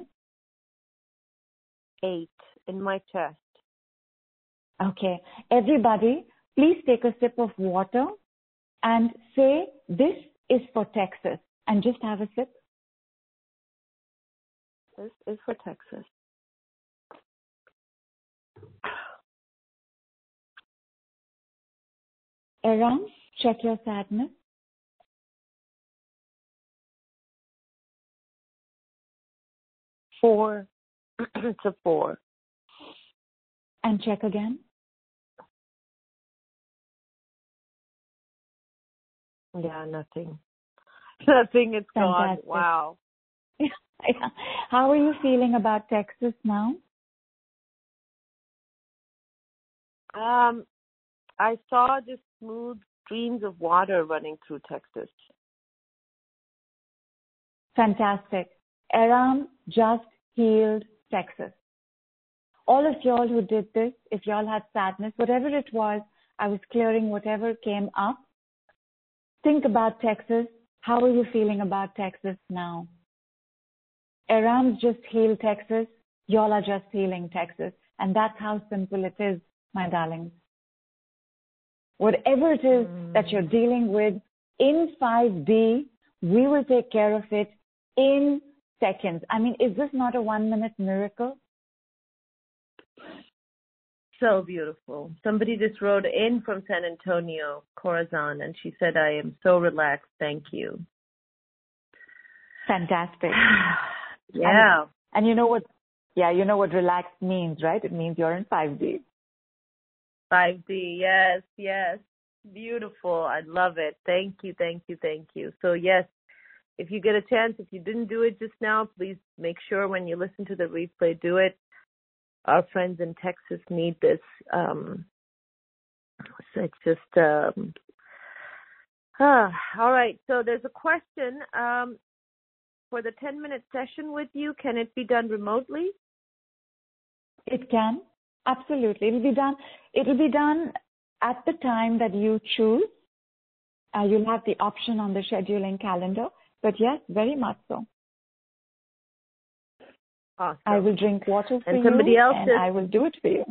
8 in my chest. Okay. Everybody, please take a sip of water and say, this is for Texas. And just have a sip. This is for Texas. Aram, check your sadness. 4. It's a 4. And check again. Yeah, nothing. Nothing. It's gone. Wow. How are you feeling about Texas now? I saw just smooth streams of water running through Texas. Fantastic. Aram just healed Texas. All of y'all who did this, if y'all had sadness, whatever it was, I was clearing whatever came up. Think about Texas. How are you feeling about Texas now? Aram's just healed Texas. Y'all are just healing Texas. And that's how simple it is, my darlings. Whatever it is that you're dealing with in 5D, we will take care of it in seconds. I mean, is this not a 1-minute miracle? So beautiful. Somebody just wrote in from San Antonio, Corazon, and she said, I am so relaxed. Thank you. Fantastic. Yeah. And you know what? Yeah, you know what relaxed means, right? It means you're in 5D. 5D, yes, yes. Beautiful. I love it. Thank you, thank you, thank you. So, yes, if you get a chance, if you didn't do it just now, please make sure when you listen to the replay, do it. Our friends in Texas need this. So it's just, all right. So there's a question for the 10-minute session with you. Can it be done remotely? It can. Absolutely. It'll be done at the time that you choose. You'll have the option on the scheduling calendar. But yes, very much so. Awesome. I will drink water for you, and I will do it for you.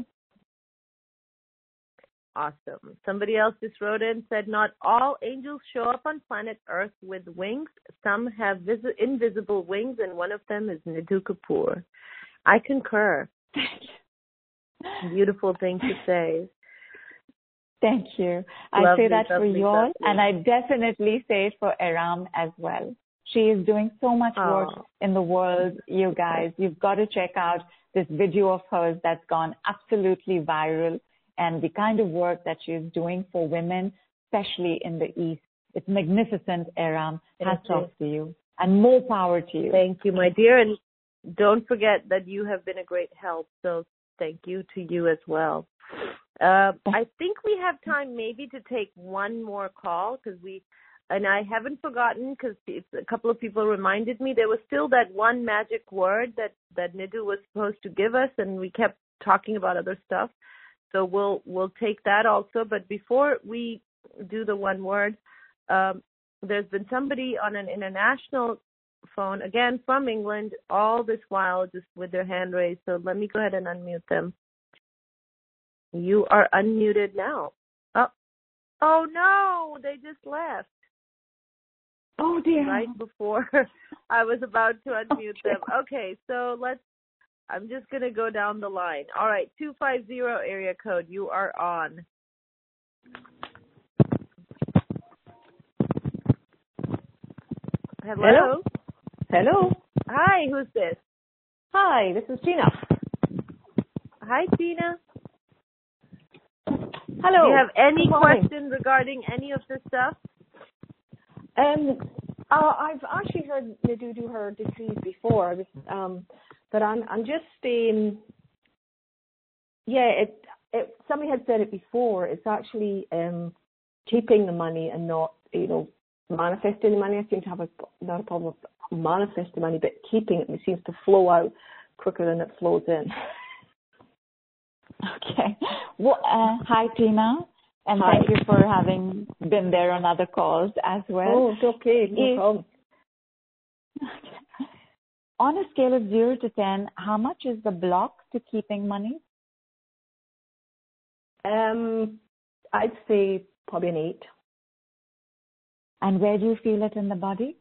Awesome. Somebody else just wrote in, said, not all angels show up on planet Earth with wings. Some have invisible wings, and one of them is Nidhu Kapoor. I concur. Beautiful thing to say. Thank you. I say that for you all, and I definitely say it for Aram as well. She is doing so much work in the world, you guys. You've got to check out this video of hers that's gone absolutely viral, and the kind of work that she's doing for women, especially in the East. It's magnificent, Aram. Hats off to you. And more power to you. Thank you, my dear. And don't forget that you have been a great help. So thank you to you as well. I think we have time maybe to take one more call and I haven't forgotten because a couple of people reminded me there was still that one magic word that Nidhu was supposed to give us, and we kept talking about other stuff. So we'll take that also. But before we do the one word, there's been somebody on an international phone, again from England, all this while just with their hand raised. So let me go ahead and unmute them. You are unmuted now. Oh no, they just left. Oh dear. Right before I was about to unmute them. Okay, so I'm just going to go down the line. All right, 250 area code, you are on. Hello? Hello. Hi, who's this? Hi, this is Tina. Hi, Tina. Hello. Do you have any question regarding any of this stuff? I've actually heard Madhu do her decrees before, but I'm just saying, somebody had said it before. It's actually keeping the money and not, manifesting the money. I seem to have not a problem with manifesting money, but keeping it seems to flow out quicker than it flows in. Okay. Well, hi, Tina. And Hi. Thank you for having been there on other calls as well. Oh, it's okay. No problem. On a scale of 0 to 10, how much is the block to keeping money? I'd say probably an 8. And where do you feel it in the body?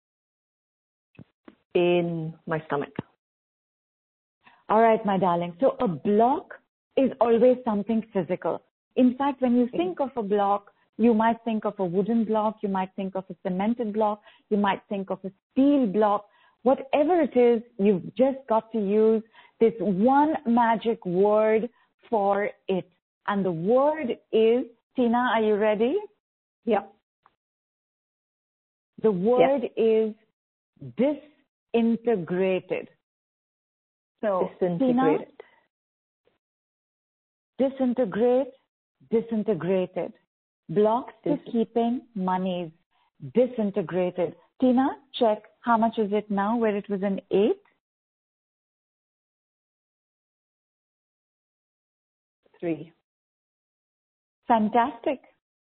In my stomach. All right, my darling. So a block is always something physical. In fact, when you think of a block, you might think of a wooden block, you might think of a cemented block, you might think of a steel block. Whatever it is, you've just got to use this one magic word for it. And the word is, Tina, are you ready? Yeah. The word is disintegrated. So, disintegrated. Tina, disintegrated. Blocks to keeping monies disintegrated. Tina, check how much is it now where it was an 8? 3. Fantastic.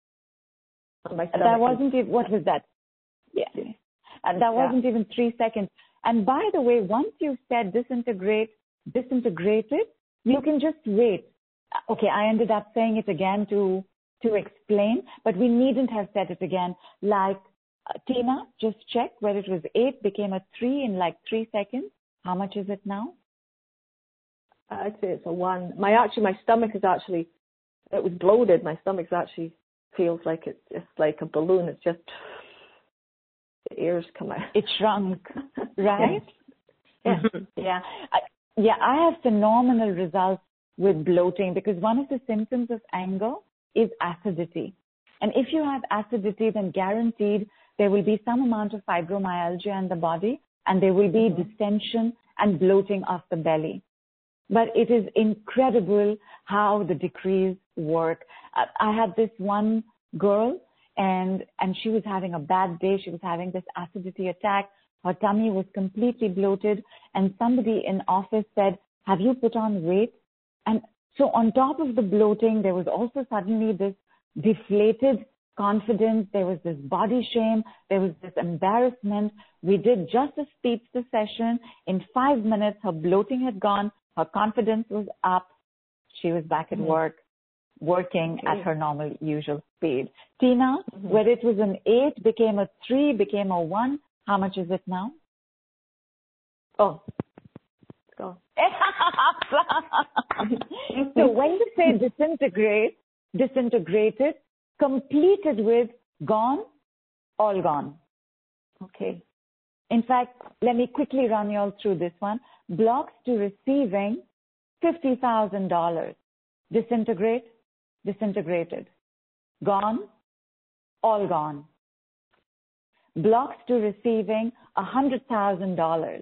That wasn't even, what was that? Yeah. And that wasn't even 3 seconds. And by the way, once you've said disintegrated, you can just wait. Okay, I ended up saying it again to explain, but we needn't have said it again. Like, Tina, just check where it was 8, became a 3 in like 3 seconds. How much is it now? I'd say it's a 1. My stomach is actually, it was bloated. My stomach actually feels like it's just like a balloon. It's just, the ears come out. It shrunk, right? Yeah. Yeah, I have phenomenal results with bloating because one of the symptoms of anger is acidity. And if you have acidity, then guaranteed there will be some amount of fibromyalgia in the body and there will be distension and bloating of the belly. But it is incredible how the decrees work. I had this one girl and she was having a bad day. She was having this acidity attack. Her tummy was completely bloated and somebody in office said, have you put on weight? And so on top of the bloating, there was also suddenly this deflated confidence. There was this body shame. There was this embarrassment. We did just a speech session. In 5 minutes, her bloating had gone. Her confidence was up. She was back at work, working at her normal, usual speed. Tina, where it was an 8, became a 3, became a 1. How much is it now? Oh, it's gone. So when you say disintegrated, completed with gone, all gone. Okay. In fact, let me quickly run you all through this one. Blocks to receiving $50,000. Disintegrated. Gone, all gone. Blocks to receiving $100,000.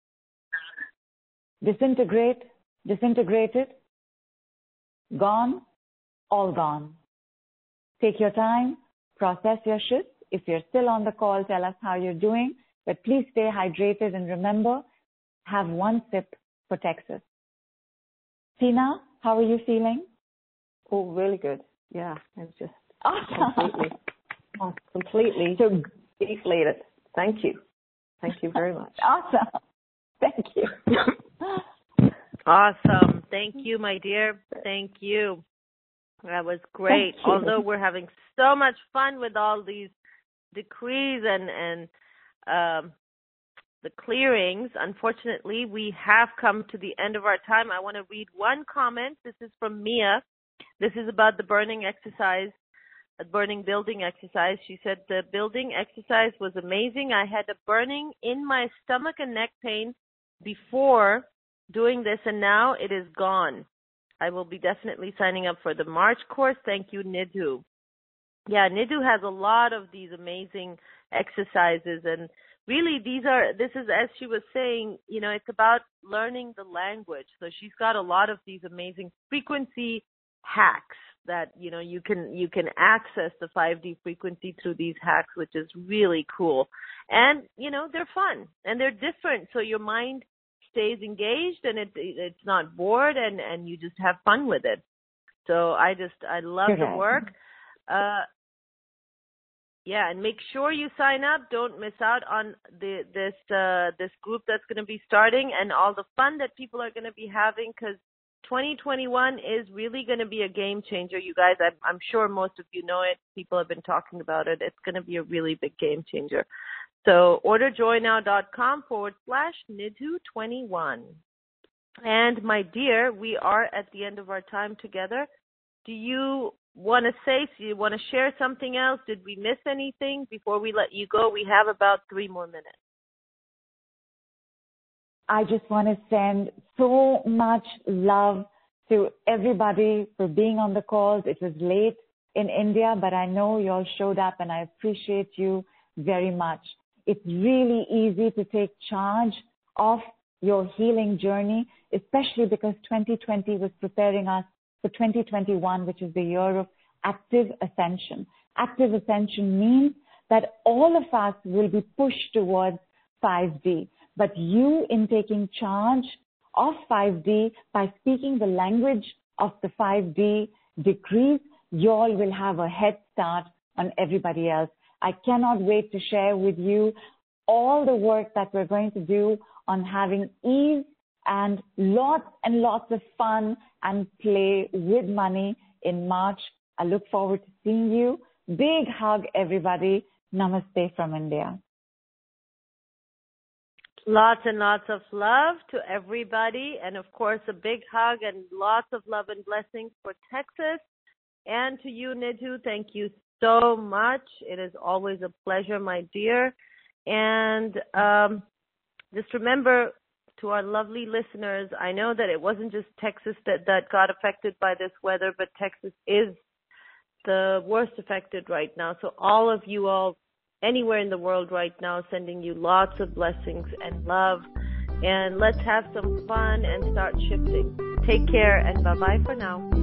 Disintegrated, gone, all gone. Take your time, process your shit. If you're still on the call, tell us how you're doing. But please stay hydrated and remember, have one sip for Texas. Tina, how are you feeling? Oh, really good. Yeah, it's just awesome. completely deflated. Thank you. Thank you very much. Awesome. Thank you. Awesome. Thank you, my dear. Thank you. That was great. Although we're having so much fun with all these decrees and the clearings, unfortunately, we have come to the end of our time. I want to read one comment. This is from Mia. This is about the burning building exercise. She said, the building exercise was amazing. I had a burning in my stomach and neck pain before doing this, and now it is gone. I will be definitely signing up for the March course. Thank you, Nidhu. Yeah, Nidhu has a lot of these amazing exercises, and really this is, as she was saying, it's about learning the language. So she's got a lot of these amazing frequency hacks that, you can access the 5D frequency through these hacks, which is really cool. And, they're fun and they're different. So your mind stays engaged and it's not bored and you just have fun with it. So I love the work. Yeah, and make sure you sign up. Don't miss out on this group that's going to be starting and all the fun that people are going to be having, because 2021 is really going to be a game changer, you guys. I'm sure most of you know it. People have been talking about it. It's going to be a really big game changer. So orderjoynow.com/Nidhu21. And my dear, we are at the end of our time together. Do you want to share something else? Did we miss anything before we let you go? We have about 3 more minutes. I just want to send so much love to everybody for being on the calls. It was late in India, but I know you all showed up and I appreciate you very much. It's really easy to take charge of your healing journey, especially because 2020 was preparing us for 2021, which is the year of active ascension. Active ascension means that all of us will be pushed towards 5D. But you, in taking charge of 5D by speaking the language of the 5D decrees, you all will have a head start on everybody else. I cannot wait to share with you all the work that we're going to do on having ease and lots of fun and play with money in March. I look forward to seeing you. Big hug, everybody. Namaste from India. Lots and lots of love to everybody. And, of course, a big hug and lots of love and blessings for Texas. And to you, Nidhu, thank you so much. It is always a pleasure, my dear. And just remember, to our lovely listeners, I know that it wasn't just Texas that got affected by this weather, but Texas is the worst affected right now. So all of you all, anywhere in the world right now, sending you lots of blessings and love. And let's have some fun and start shifting. Take care and bye-bye for now.